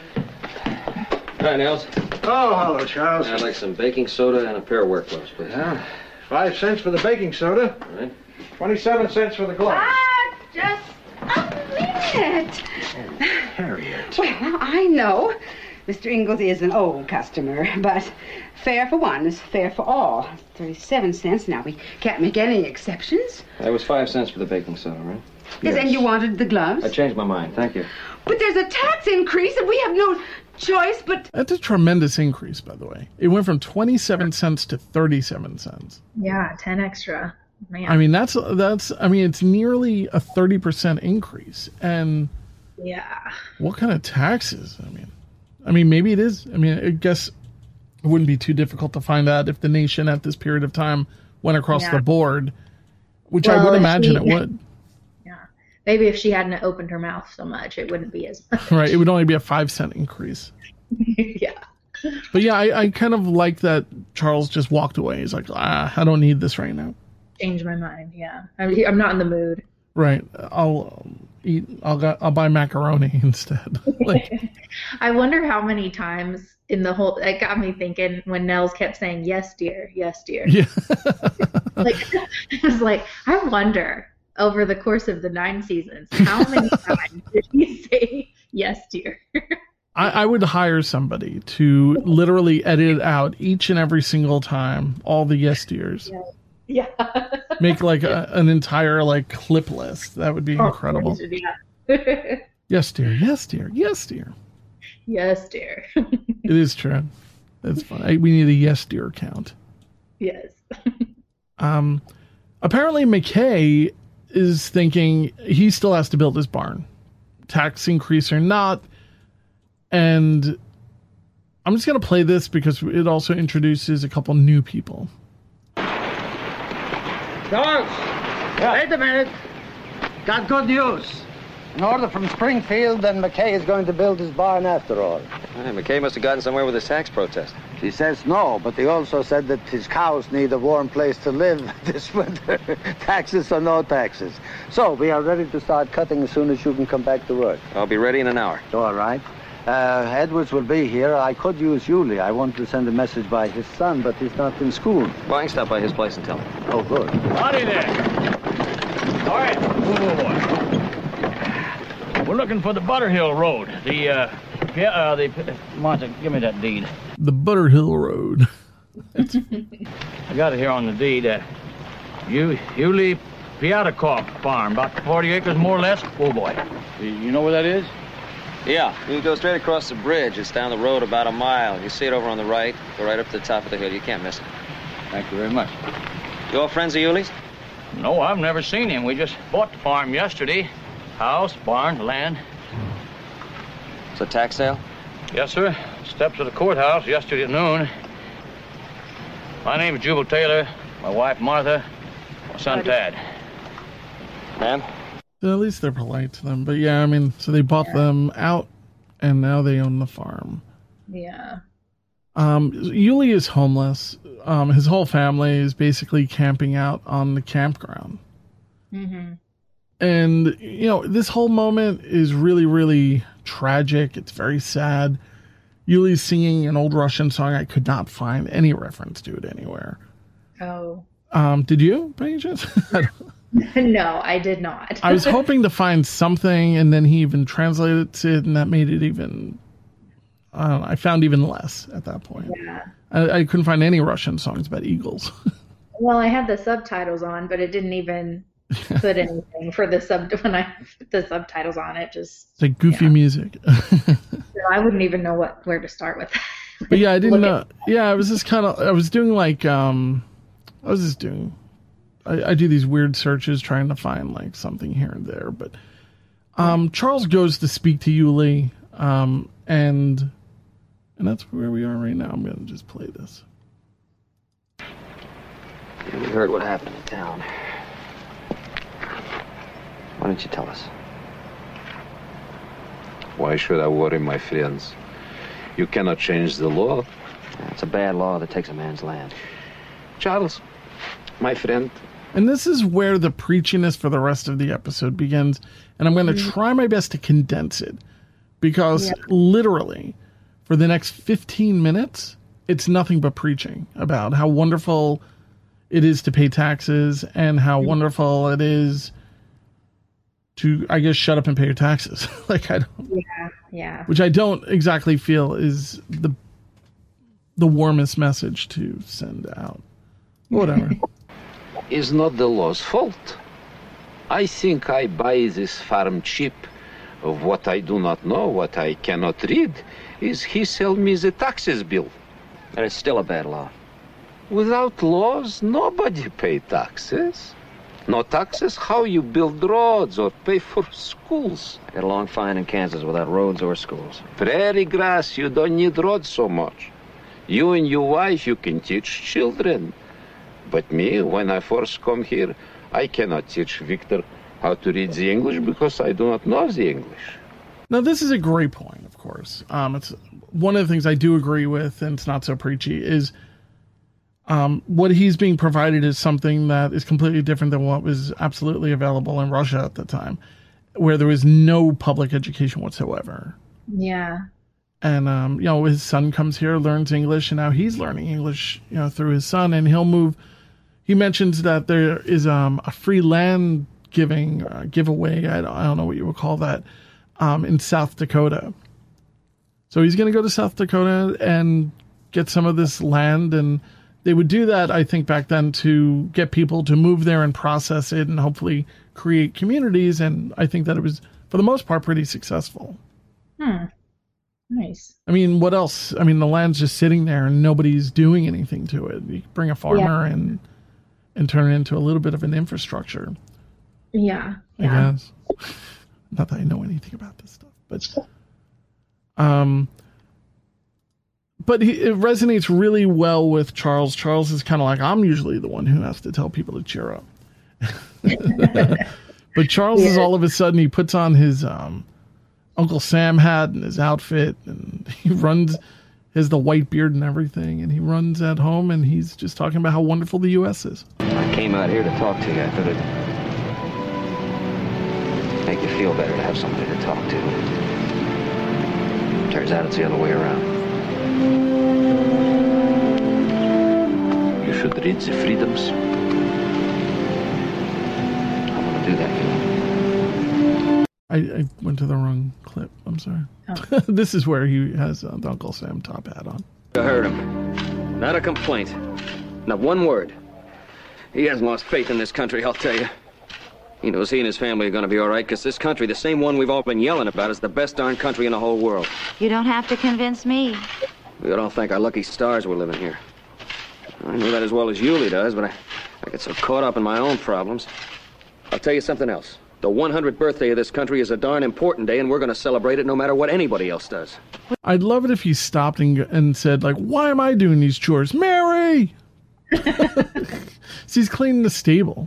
Speaker 6: Hi, Nels.
Speaker 19: Oh, hello, Charles.
Speaker 6: I'd like some baking soda and a pair of work gloves, please.
Speaker 19: Yeah. Five cents for the baking soda.
Speaker 6: All right.
Speaker 19: Twenty-seven cents for the gloves.
Speaker 15: Ah, just a minute.
Speaker 19: Harriet.
Speaker 15: Well, now, I know Mister Ingalls is an old customer, but fair for one is fair for all. thirty-seven cents. Now, we can't make any exceptions.
Speaker 6: That was five cents for the baking soda, right?
Speaker 15: Yes. And you wanted the gloves?
Speaker 6: I changed my mind. Thank you.
Speaker 15: But there's a tax increase, and we have no choice but...
Speaker 1: That's a tremendous increase, by the way. It went from twenty-seven cents to thirty-seven cents.
Speaker 3: Yeah, ten extra. Man.
Speaker 1: I mean, that's, that's, I mean, it's nearly a thirty percent increase. And
Speaker 3: Yeah.
Speaker 1: what kind of taxes? I mean, I mean, maybe it is. I mean, I guess it wouldn't be too difficult to find out if the nation at this period of time went across
Speaker 3: Yeah.
Speaker 1: the board, which I
Speaker 3: Well,
Speaker 1: would
Speaker 3: if
Speaker 1: imagine
Speaker 3: she-
Speaker 1: it would.
Speaker 3: Maybe if she hadn't opened her mouth so much, it wouldn't be as much.
Speaker 1: Right. It would only be a five cent increase.
Speaker 3: Yeah.
Speaker 1: But yeah, I, I kind of like that Charles just walked away. He's like, ah, I don't need this right now.
Speaker 3: Change my mind. Yeah. I'm, I'm not in the mood.
Speaker 1: Right. I'll um, eat, I'll, go, I'll buy macaroni instead. Like,
Speaker 3: I wonder how many times in the whole, it got me thinking when Nels kept saying, yes, dear, yes, dear.
Speaker 1: yeah.
Speaker 3: Like, I was like, I wonder over the course of the nine seasons, how many times did he say yes, dear?
Speaker 1: I, I would hire somebody to literally edit out each and every single time all the yes dears.
Speaker 3: Yeah. Yeah.
Speaker 1: Make like a, an entire like clip list. That would be incredible.
Speaker 3: Oh, yeah.
Speaker 1: Yes, dear. Yes, dear. Yes, dear.
Speaker 3: Yes, dear.
Speaker 1: It is true. That's fun. I, we need a yes, dear count.
Speaker 3: Yes.
Speaker 1: Um, apparently McKay is thinking he still has to build his barn, tax increase or not. And I'm just going to play this because it also introduces a couple new people.
Speaker 4: Charles, wait a minute. Got good news. An order from Springfield, and McKay is going to build his barn after all.
Speaker 6: Hey, McKay must have gotten somewhere with his tax protest.
Speaker 4: He says no, but he also said that his cows need a warm place to live this winter. Taxes or no taxes. So we are ready to start cutting as soon as you can come back to work.
Speaker 6: I'll be ready in an hour.
Speaker 4: All right. Uh, Edwards will be here. I could use Yulee. I wanted to send a message by his son, but he's not in school.
Speaker 6: Well, I can stop by his place and tell him.
Speaker 4: Oh, good.
Speaker 20: Howdy there. All right, whoa, whoa, whoa. We're looking for the Butterhill Road. The, uh, yeah, uh, the, Martha, give me that deed.
Speaker 1: The Butterhill Road.
Speaker 20: I got it here on the deed. Uh, you, Yulee Piatakov Farm, about forty acres more or less. Oh, boy. You know where that is?
Speaker 6: Yeah, you go straight across the bridge. It's down the road about a mile. You see it over on the right. Go right up to the top of the hill. You can't miss it.
Speaker 20: Thank you very much.
Speaker 6: You all friends of Yulee's?
Speaker 20: No, I've never seen him. We just bought the farm yesterday. House, barn, land.
Speaker 6: It's a tax sale?
Speaker 20: Yes, sir. Steps of the courthouse yesterday at noon. My name is Jubal Taylor. My wife, Martha. My son, Tad.
Speaker 6: Ma'am?
Speaker 1: At least they're polite to them. But yeah, I mean, so they bought yeah. them out, and now they own the farm.
Speaker 3: Yeah.
Speaker 1: Um, Yulee is homeless. Um, his whole family is basically camping out on the campground.
Speaker 3: Mm-hmm.
Speaker 1: And, you know, this whole moment is really, really tragic. It's very sad. Yulee's singing an old Russian song. I could not find any reference to it anywhere.
Speaker 3: Oh.
Speaker 1: Um, did you, by any chance?
Speaker 3: No, I did not.
Speaker 1: I was hoping to find something, and then he even translated it, and that made it even... I don't know, I found even less at that point.
Speaker 3: Yeah.
Speaker 1: I, I couldn't find any Russian songs about eagles.
Speaker 3: Well, I had the subtitles on, but it didn't even put anything for the sub when I put the subtitles on. It just
Speaker 1: it's like goofy yeah. music.
Speaker 3: So I wouldn't even know what where to start with.
Speaker 1: But yeah, I didn't know. Yeah, I was just kind of. I was doing like um, I was just doing. I, I do these weird searches trying to find like something here and there, but um, Charles goes to speak to Yulee, um, and and that's where we are right now. I'm gonna just play this.
Speaker 6: Yeah, we heard what happened in town. Why don't you tell us?
Speaker 21: Why should I worry, my friends? You cannot change the law.
Speaker 6: It's a bad law that takes a man's land.
Speaker 21: Charles, my friend.
Speaker 1: And this is where the preachiness for the rest of the episode begins. And I'm going to mm-hmm. try my best to condense it. Because yeah. literally, for the next fifteen minutes, it's nothing but preaching about how wonderful it is to pay taxes and how mm-hmm. wonderful it is to, I guess, shut up and pay your taxes. like I don't,
Speaker 3: yeah, yeah.
Speaker 1: Which I don't exactly feel is the the warmest message to send out. Whatever.
Speaker 21: Is not the law's fault. I think I buy this farm cheap. Of what I do not know, what I cannot read, is he sell me the taxes bill.
Speaker 6: And it's still a bad law.
Speaker 21: Without laws, nobody pay taxes. No taxes, how you build roads or pay for schools?
Speaker 6: I got a long fine in Kansas without roads or schools.
Speaker 21: Prairie grass, you don't need roads so much. You and your wife, you can teach children. But me, when I first come here, I cannot teach Victor how to read the English because I do not know the English.
Speaker 1: Now, this is a great point, of course. Um, it's one of the things I do agree with, and it's not so preachy, is um, what he's being provided is something that is completely different than what was absolutely available in Russia at the time, where there was no public education whatsoever.
Speaker 3: Yeah.
Speaker 1: And, um, you know, his son comes here, learns English, and now he's learning English, you know, through his son, and he'll move. He mentions that there is um, a free land giving, uh, giveaway, I don't, I don't know what you would call that, um, in South Dakota. So he's going to go to South Dakota and get some of this land, and they would do that, I think, back then to get people to move there and process it and hopefully create communities, and I think that it was, for the most part, pretty successful.
Speaker 3: Hmm. Nice.
Speaker 1: I mean, what else? I mean, the land's just sitting there and nobody's doing anything to it. You bring a farmer
Speaker 3: Yeah.
Speaker 1: and and turn it into a little bit of an infrastructure.
Speaker 3: Yeah.
Speaker 1: I
Speaker 3: Yeah.
Speaker 1: guess. Not that I know anything about this stuff, but um, but he, it resonates really well with Charles. Charles is kind of like, I'm usually the one who has to tell people to cheer up. But Charles is all of a sudden, he puts on his um, Uncle Sam hat and his outfit, and he runs, has the white beard and everything, and he runs at home, and he's just talking about how wonderful the U S is.
Speaker 6: I came out here to talk to you. I thought it'd make you feel better to have somebody to talk to. Turns out it's the other way around.
Speaker 21: You should read the freedoms.
Speaker 6: I'm gonna do that, you know.
Speaker 1: I, I went to the wrong clip. I'm sorry.
Speaker 3: Oh.
Speaker 1: This is where he has uh, the Uncle Sam top hat on.
Speaker 6: I heard him. Not a complaint. Not one word. He hasn't lost faith in this country, I'll tell you. He knows he and his family are going to be all right, because this country, the same one we've all been yelling about, is the best darn country in the whole world.
Speaker 9: You don't have to convince me.
Speaker 6: We all thank our lucky stars we're living here. I know that as well as Yulie does, but I, I get so caught up in my own problems. I'll tell you something else. The one hundredth birthday of this country is a darn important day, and we're going to celebrate it no matter what anybody else does.
Speaker 1: I'd love it if he stopped and, and said, like, why am I doing these chores? Mary! So he's cleaning the stable.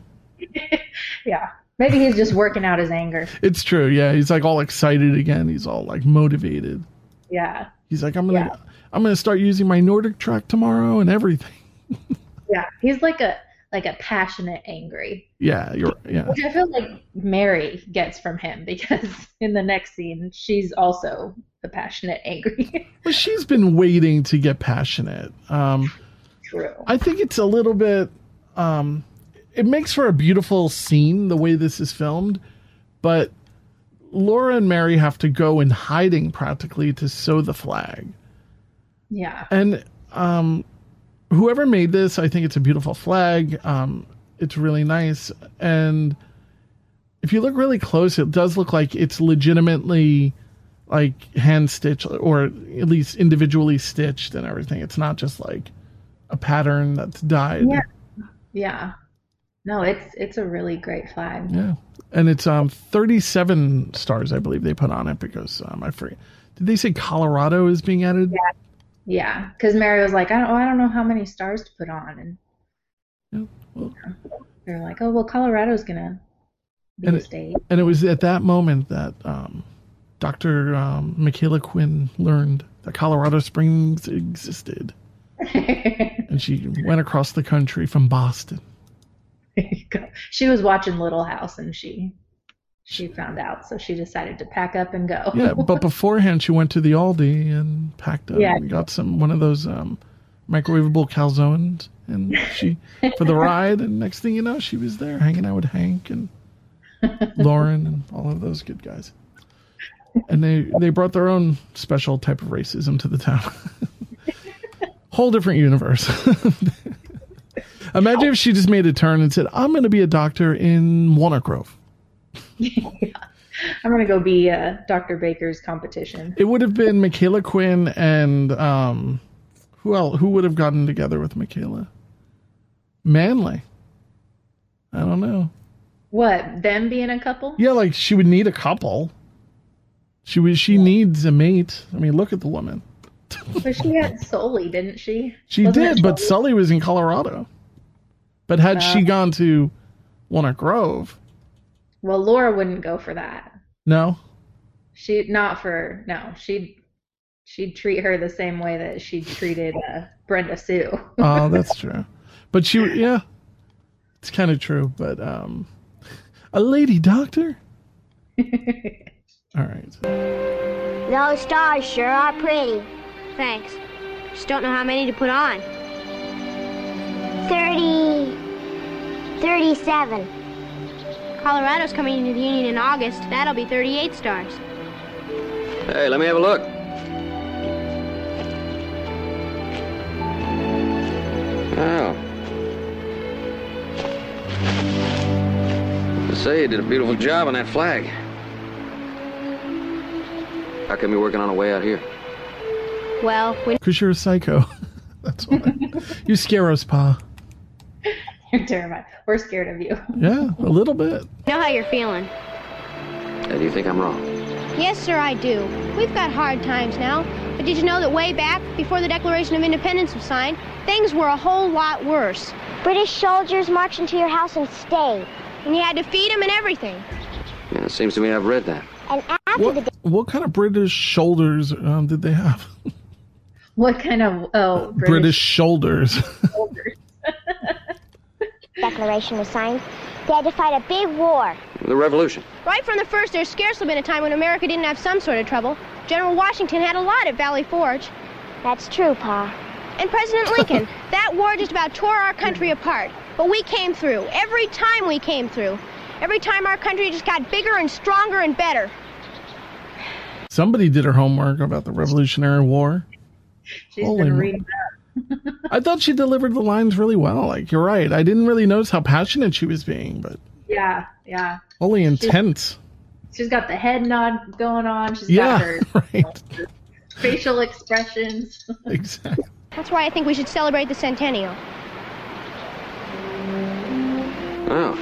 Speaker 3: Yeah. Maybe he's just working out his anger.
Speaker 1: It's true, yeah. He's like all excited again. He's all like motivated.
Speaker 3: Yeah.
Speaker 1: He's like, I'm gonna
Speaker 3: Yeah.
Speaker 1: I'm gonna start using my Nordic track tomorrow and everything.
Speaker 3: Yeah. He's like a like a passionate angry.
Speaker 1: Yeah, you're yeah.
Speaker 3: Which I feel like Mary gets from him, because in the next scene she's also the passionate angry.
Speaker 1: Well, she's been waiting to get passionate. Um
Speaker 3: True.
Speaker 1: I think it's a little bit um it makes for a beautiful scene the way this is filmed, but Laura and Mary have to go in hiding practically to sew the flag.
Speaker 3: Yeah.
Speaker 1: And um, whoever made this, I think it's a beautiful flag. Um, it's really nice. And if you look really close, it does look like it's legitimately like hand stitched, or at least individually stitched and everything. It's not just like a pattern that's dyed.
Speaker 3: Yeah. Yeah. No, it's it's a really great flag.
Speaker 1: Yeah. And it's um thirty-seven stars, I believe they put on it, because um, I forget. Did they say Colorado is being added?
Speaker 3: Yeah. Yeah, because Mary was like, I don't, I don't know how many stars to put on, and
Speaker 1: yeah, well,
Speaker 3: they're like, oh well, Colorado's gonna be
Speaker 1: and
Speaker 3: a
Speaker 1: it,
Speaker 3: state.
Speaker 1: And it was at that moment that um, Doctor Um, Michaela Quinn learned that Colorado Springs existed, and she went across the country from Boston.
Speaker 3: She was watching Little House, and she she found out, so she decided to pack up and go.
Speaker 1: Yeah, but beforehand she went to the Aldi and packed up
Speaker 3: Yeah.
Speaker 1: and got some one of those um, microwavable calzones, and she for the ride. And next thing you know, she was there hanging out with Hank and Lauren and all of those good guys. And they they brought their own special type of racism to the town. Whole different universe. Imagine if she just made a turn and said, "I'm going to be a doctor in Walnut Grove."
Speaker 3: Yeah. I'm gonna go be uh, Doctor Baker's competition.
Speaker 1: It would have been Michaela Quinn and um, who else? Who would have gotten together with Michaela? Manley. I don't know.
Speaker 3: What, them being a couple?
Speaker 1: Yeah, like she would need a couple. She was. She needs a mate. I mean, look at the woman.
Speaker 3: But she had Sully, didn't she?
Speaker 1: She
Speaker 3: Wasn't
Speaker 1: did,
Speaker 3: it
Speaker 1: but
Speaker 3: Sully?
Speaker 1: Sully was in Colorado. But had
Speaker 3: Uh,
Speaker 1: she gone to Walnut Grove,
Speaker 3: Well, Laura wouldn't go for that.
Speaker 1: no.
Speaker 3: She not for no. She'd she'd treat her the same way that she treated uh, Brenda Sue.
Speaker 1: Oh, that's true. But she, yeah, it's kind of true. But um, a lady doctor. All right.
Speaker 10: Those stars sure are pretty.
Speaker 16: Thanks. Just don't know how many to put on.
Speaker 10: Thirty... thirty-seven.
Speaker 16: Colorado's coming into the Union in August. That'll be thirty-eight stars.
Speaker 6: Hey, let me have a look. Oh. I say, you did a beautiful job on that flag. How come you're working on a way out here?
Speaker 16: Well, we...
Speaker 1: Because you're a psycho. That's why. You scare us, Pa.
Speaker 3: You're terrified. We're scared of you.
Speaker 1: Yeah, a little bit.
Speaker 16: know how you're feeling.
Speaker 6: Hey, do you think I'm wrong?
Speaker 16: Yes, sir, I do. We've got hard times now. But did you know that way back, before the Declaration of Independence was signed, things were a whole lot worse?
Speaker 10: British soldiers marched into your house and stayed.
Speaker 16: And you had to feed them and everything.
Speaker 6: Yeah, it seems to me I've read that.
Speaker 10: And after
Speaker 1: What,
Speaker 10: the
Speaker 1: what kind of British shoulders um, did they have?
Speaker 3: What kind of oh
Speaker 1: British,
Speaker 3: British,
Speaker 1: shoulders.
Speaker 3: shoulders?
Speaker 10: Declaration was signed, they had to fight a big war.
Speaker 6: The Revolution.
Speaker 16: Right from the first, there's scarcely been a time when America didn't have some sort of trouble. General Washington had a lot at Valley Forge.
Speaker 10: That's true, Pa.
Speaker 16: And President Lincoln. That war just about tore our country apart. But we came through. Every time we came through. Every time our country just got bigger and stronger and better.
Speaker 1: Somebody did her homework about the Revolutionary War.
Speaker 3: She's
Speaker 1: Holy
Speaker 3: been
Speaker 1: mo-
Speaker 3: reading that.
Speaker 1: I thought she delivered the lines really well. Like, you're right. I didn't really notice how passionate she was being, but
Speaker 3: Yeah, yeah.
Speaker 1: holy intense.
Speaker 3: She's got the head nod going on. She's
Speaker 1: Yeah,
Speaker 3: got her
Speaker 1: right.
Speaker 3: facial expressions.
Speaker 1: Exactly.
Speaker 16: That's why I think we should celebrate the centennial.
Speaker 6: Oh.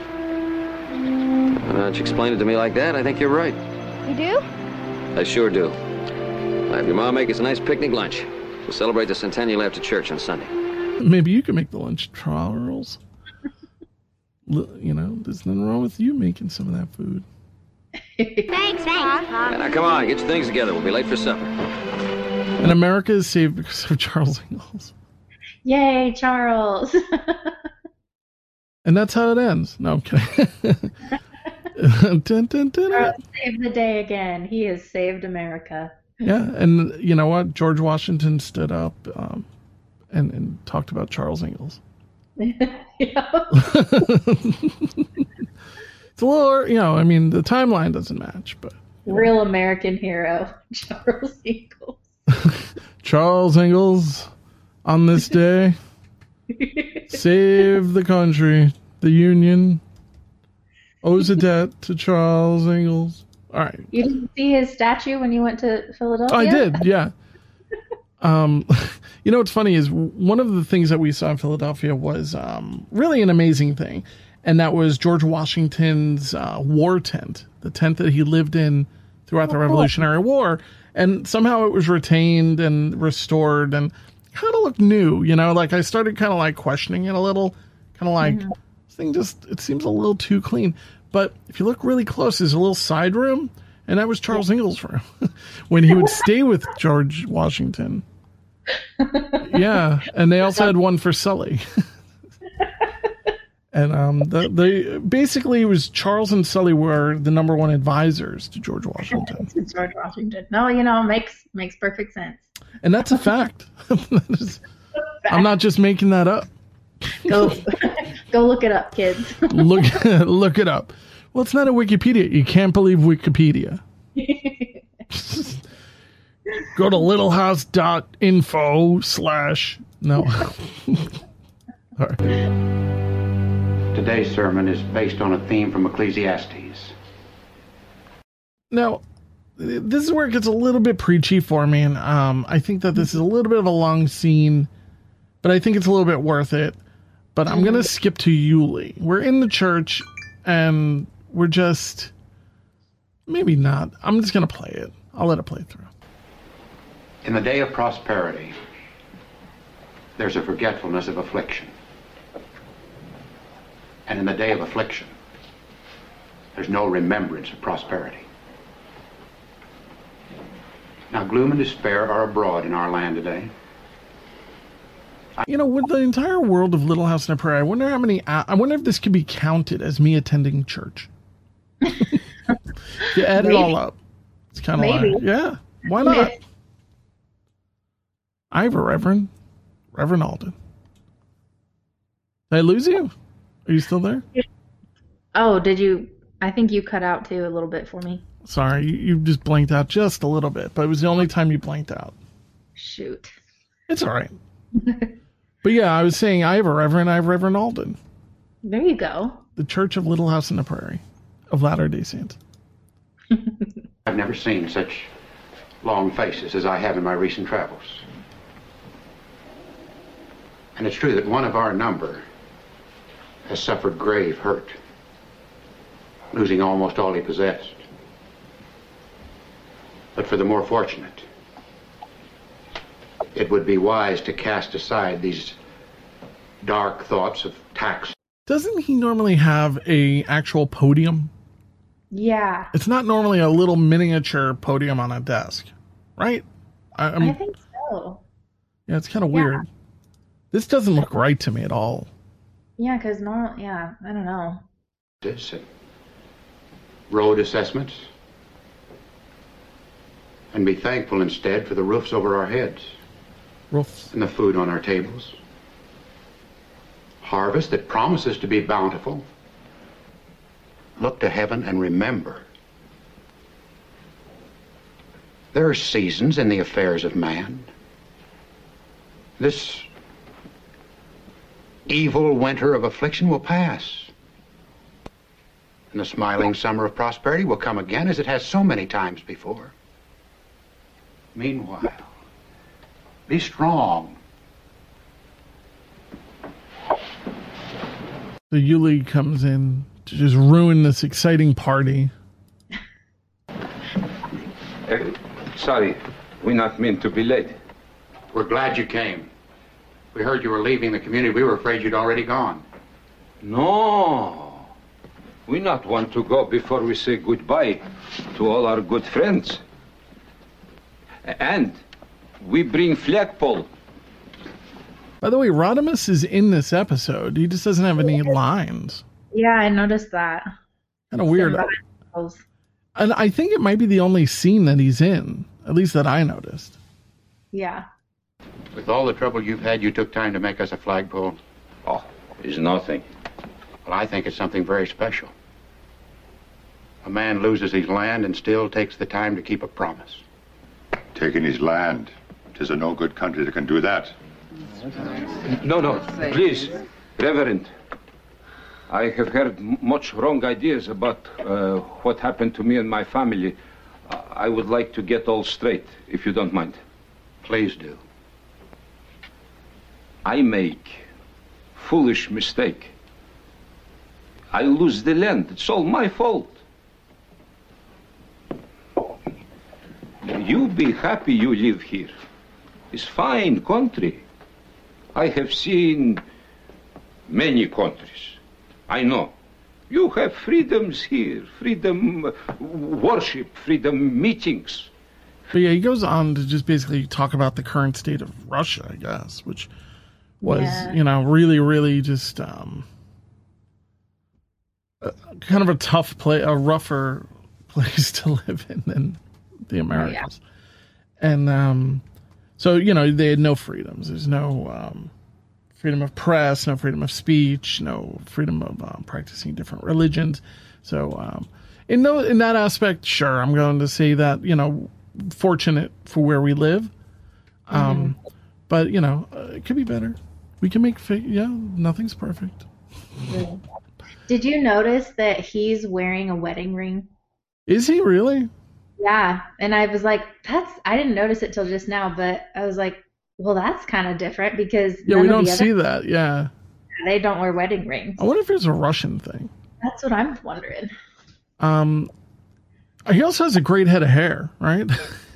Speaker 6: Now that you explain it to me like that, I think you're right.
Speaker 16: You do?
Speaker 6: I sure do. I'll have your mom make us a nice picnic lunch. We'll celebrate the centennial after church on Sunday.
Speaker 1: Maybe you can make the lunch, Charles. L- You know, there's nothing wrong with you making some of that food.
Speaker 16: Thanks, Pa.
Speaker 6: Yeah, now come on, get your things together. We'll be late for supper.
Speaker 1: And America is saved because of Charles Ingalls.
Speaker 3: Yay, Charles.
Speaker 1: And that's how it ends. No, I'm kidding. dun, dun, dun, dun.
Speaker 3: Charles saved the day again. He has saved America.
Speaker 1: Yeah, and you know what? George Washington stood up um, and, and talked about Charles Ingalls. It's a little, you know, I mean, the timeline doesn't match, but...
Speaker 3: Real American hero, Charles Ingalls.
Speaker 1: Charles Ingalls, on this day, saved the country, the Union, owes a debt to Charles Ingalls. All right.
Speaker 3: You didn't see his statue when you went to Philadelphia?
Speaker 1: I did, yeah. Um, you know what's funny is one of the things that we saw in Philadelphia was um, really an amazing thing, and that was George Washington's uh, war tent, the tent that he lived in throughout the Revolutionary War, and somehow it was retained and restored and kind of looked new, you know, like I started kind of like questioning it a little, kind of like, mm-hmm. This thing just, it seems a little too clean. But if you look really close, there's a little side room, and that was Charles Ingalls' room when he would stay with George Washington. Yeah, and they also had one for Sully. And um, the, the basically it was Charles and Sully were the number one advisors to George Washington.
Speaker 3: George Washington. No, you know, makes makes perfect sense.
Speaker 1: And that's a fact. That is, I'm not just making that up.
Speaker 3: Go, go look it up, kids.
Speaker 1: look, look it up. Well, it's not a Wikipedia. You can't believe Wikipedia. Go to littlehouse.info slash no. All right.
Speaker 2: Today's sermon is based on a theme from Ecclesiastes.
Speaker 1: Now, this is where it gets a little bit preachy for me, and um, I think that this is a little bit of a long scene, but I think it's a little bit worth it. But I'm going to skip to Yulee. We're in the church, and we're just... Maybe not. I'm just going to play it. I'll let it play through.
Speaker 2: In the day of prosperity, there's a forgetfulness of affliction. And in the day of affliction, there's no remembrance of prosperity. Now, gloom and despair are abroad in our land today.
Speaker 1: You know, with the entire world of Little House on the Prairie, I wonder how many... I wonder if this could be counted as me attending church. You add Maybe. it all up. It's kind of like... Yeah, why not? Maybe. I have a Reverend. Reverend Alden. Did I lose you? Are you still there?
Speaker 3: Oh, did you? I think you cut out too a little bit for me.
Speaker 1: Sorry, you, you just blanked out just a little bit, but it was the only time you blanked out.
Speaker 3: Shoot.
Speaker 1: It's all right. But yeah, I was saying I have a Reverend, I have Reverend Alden.
Speaker 3: There you go.
Speaker 1: The Church of Little House on the Prairie of Latter-day Saints.
Speaker 2: I've never seen such long faces as I have in my recent travels. And it's true that one of our number has suffered grave hurt, losing almost all he possessed. But for the more fortunate, it would be wise to cast aside these dark thoughts of tax.
Speaker 1: Doesn't he normally have a actual podium?
Speaker 3: Yeah.
Speaker 1: It's not normally a little miniature podium on a desk, right? I, I'm,
Speaker 3: I think so.
Speaker 1: Yeah, it's kind of
Speaker 3: Yeah.
Speaker 1: weird. This doesn't look right to me at all.
Speaker 3: Yeah, because normal. Yeah, I don't know.
Speaker 2: This and road assessments. And be thankful instead for the roofs over our heads.
Speaker 1: Roofs.
Speaker 2: And the food on our tables. Harvest that promises to be bountiful. Look to heaven and remember. There are seasons in the affairs of man. This evil winter of affliction will pass. And the smiling summer of prosperity will come again as it has so many times before. Meanwhile, be strong.
Speaker 1: The Yuli comes in to just ruin this exciting party.
Speaker 5: Uh, sorry, we not meant to be late.
Speaker 2: We're glad you came. We heard you were leaving the community. We were afraid you'd already gone.
Speaker 5: No, we not want to go before we say goodbye to all our good friends. And we bring flagpole.
Speaker 1: By the way, Rodimus is in this episode. He just doesn't have any lines.
Speaker 3: Yeah, I noticed that.
Speaker 1: Kind of weird. And I think it might be the only scene that he's in, at least that I noticed.
Speaker 3: Yeah.
Speaker 2: With all the trouble you've had, you took time to make us a flagpole.
Speaker 5: Oh, it's nothing.
Speaker 2: Well, I think it's something very special. A man loses his land and still takes the time to keep a promise.
Speaker 14: Taking his land. 'Tis a no good country that can do that.
Speaker 5: No, no, please, Reverend. I have heard m- much wrong ideas about uh, what happened to me and my family. Uh, I would like to get all straight, if you don't mind.
Speaker 2: Please do.
Speaker 5: I make foolish mistake. I lose the land. It's all my fault. You be happy you live here. It's fine country. I have seen many countries. I know. You have freedoms here. Freedom uh, worship, freedom meetings.
Speaker 1: But yeah, he goes on to just basically talk about the current state of Russia, I guess, which was,
Speaker 3: Yeah.
Speaker 1: you know, really, really just um, a, kind of a tough play, a rougher place to live in than the Americas. And um, so, you know, they had no freedoms. There's no um, freedom of press, no freedom of speech, no freedom of um, practicing different religions. So um, in, no, in that aspect, sure, I'm going to say that, you know, fortunate for where we live. Um,
Speaker 3: Mm-hmm.
Speaker 1: But, you know, uh, it could be better. We can make, fi- yeah, nothing's perfect.
Speaker 3: Did you notice that he's wearing a wedding ring?
Speaker 1: Is he really?
Speaker 3: Yeah, and I was like, that's, I didn't notice it till just now, but I was like, well, that's kind of different because
Speaker 1: Yeah,
Speaker 3: none
Speaker 1: we
Speaker 3: of
Speaker 1: don't
Speaker 3: the other-
Speaker 1: see that, yeah.
Speaker 3: They don't wear wedding rings.
Speaker 1: I wonder if it's a Russian thing.
Speaker 3: That's what I'm wondering.
Speaker 1: Um, he also has a great head of hair, right?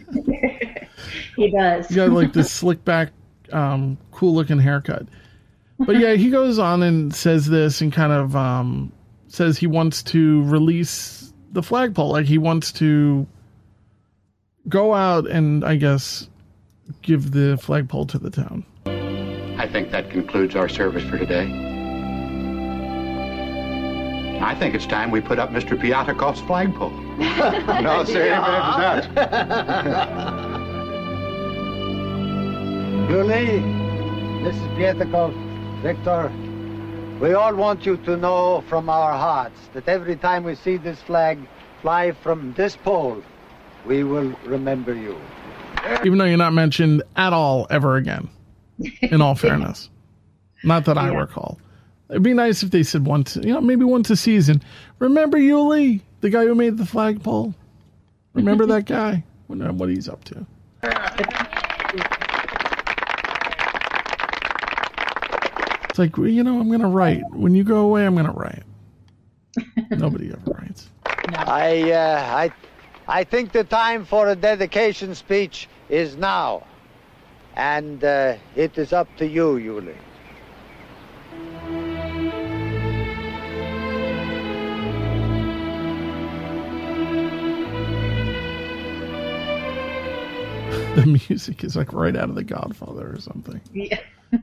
Speaker 3: He does.
Speaker 1: He's got like this slick back, um, cool looking haircut. But yeah, he goes on and says this and kind of um, says he wants to release the flagpole. Like he wants to go out and, I guess, give the flagpole to the town.
Speaker 2: I think that concludes our service for today. I think it's time we put up Mister Piatakov's flagpole.
Speaker 14: No, say anything after that.
Speaker 4: Julie, Missus Pietakov, Victor, We all want you to know from our hearts that every time we see this flag fly from this pole, we will remember you.
Speaker 1: Even though you're not mentioned at all ever again, in all fairness. Not that I
Speaker 3: Yeah.
Speaker 1: recall. It'd be nice if they said once, you know, maybe once a season. Remember Yuli, the guy who made the flagpole? Remember that guy? Wonder what he's up to. It's like, well, you know, I'm going to write. When you go away, I'm going to write. Nobody ever writes.
Speaker 4: I, uh, I, I think the time for a dedication speech is now. And uh, it is up to you, Yuli.
Speaker 1: The music is like right out of The Godfather or something.
Speaker 3: Yeah.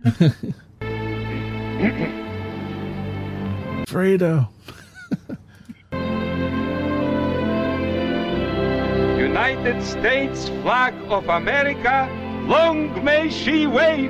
Speaker 1: Fredo.
Speaker 5: United States flag of America, long may she wave.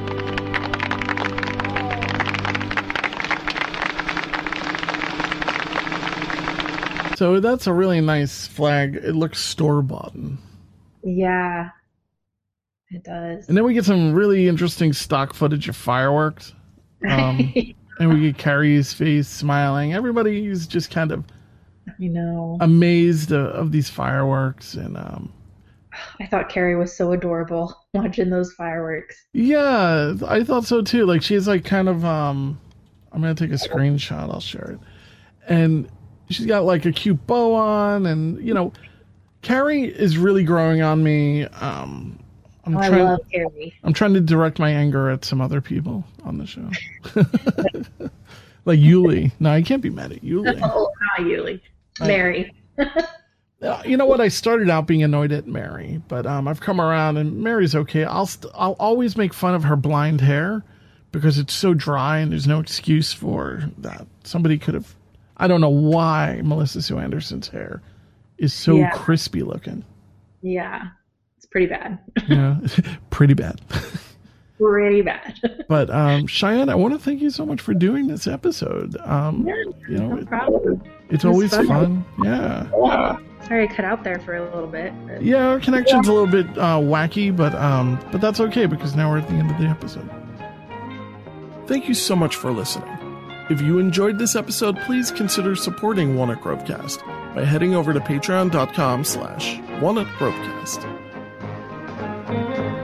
Speaker 1: So that's a really nice flag. It looks store-bought.
Speaker 3: Yeah. It does.
Speaker 1: And then we get some really interesting stock footage of fireworks. Um, and we get Carrie's face smiling. Everybody's just kind of
Speaker 3: You know.
Speaker 1: amazed of, of these fireworks. And um,
Speaker 3: I thought Carrie was so adorable watching those fireworks.
Speaker 1: yeah, I thought so too. Like she's like kind of, um, I'm going to take a screenshot. I'll share it. And she's got like a cute bow on. And, you know, Carrie is really growing on me. Um, I'm
Speaker 3: Oh, I
Speaker 1: trying,
Speaker 3: love Carrie.
Speaker 1: I'm trying to direct my anger at some other people on the show. Like Yuli. No, I can't be mad at Yuli.
Speaker 3: Oh, hi, Yuli. Mary.
Speaker 1: Uh, You know what? I started out being annoyed at Mary, but um, I've come around, and Mary's okay. I'll st- I'll always make fun of her blind hair because it's so dry, and there's no excuse for that. Somebody could have. I don't know why Melissa Sue Anderson's hair is so
Speaker 3: Yeah.
Speaker 1: crispy looking.
Speaker 3: Yeah. It's pretty bad.
Speaker 1: Yeah, pretty bad.
Speaker 3: Pretty bad.
Speaker 1: But um, Cheyenne, I want to thank you so much for doing this episode. Um, you know,
Speaker 3: No
Speaker 1: it-
Speaker 3: problem.
Speaker 1: it's
Speaker 3: It was
Speaker 1: always
Speaker 3: fun.
Speaker 1: fun. Yeah.
Speaker 3: Sorry I cut out there for a little bit. but-
Speaker 1: Yeah, our connection's a little bit uh, wacky, but um, but that's okay because now we're at the end of the episode. Thank you so much for listening. If you enjoyed this episode, please consider supporting Walnut Grovecast by heading over to patreon.com slash Walnut Grovecast.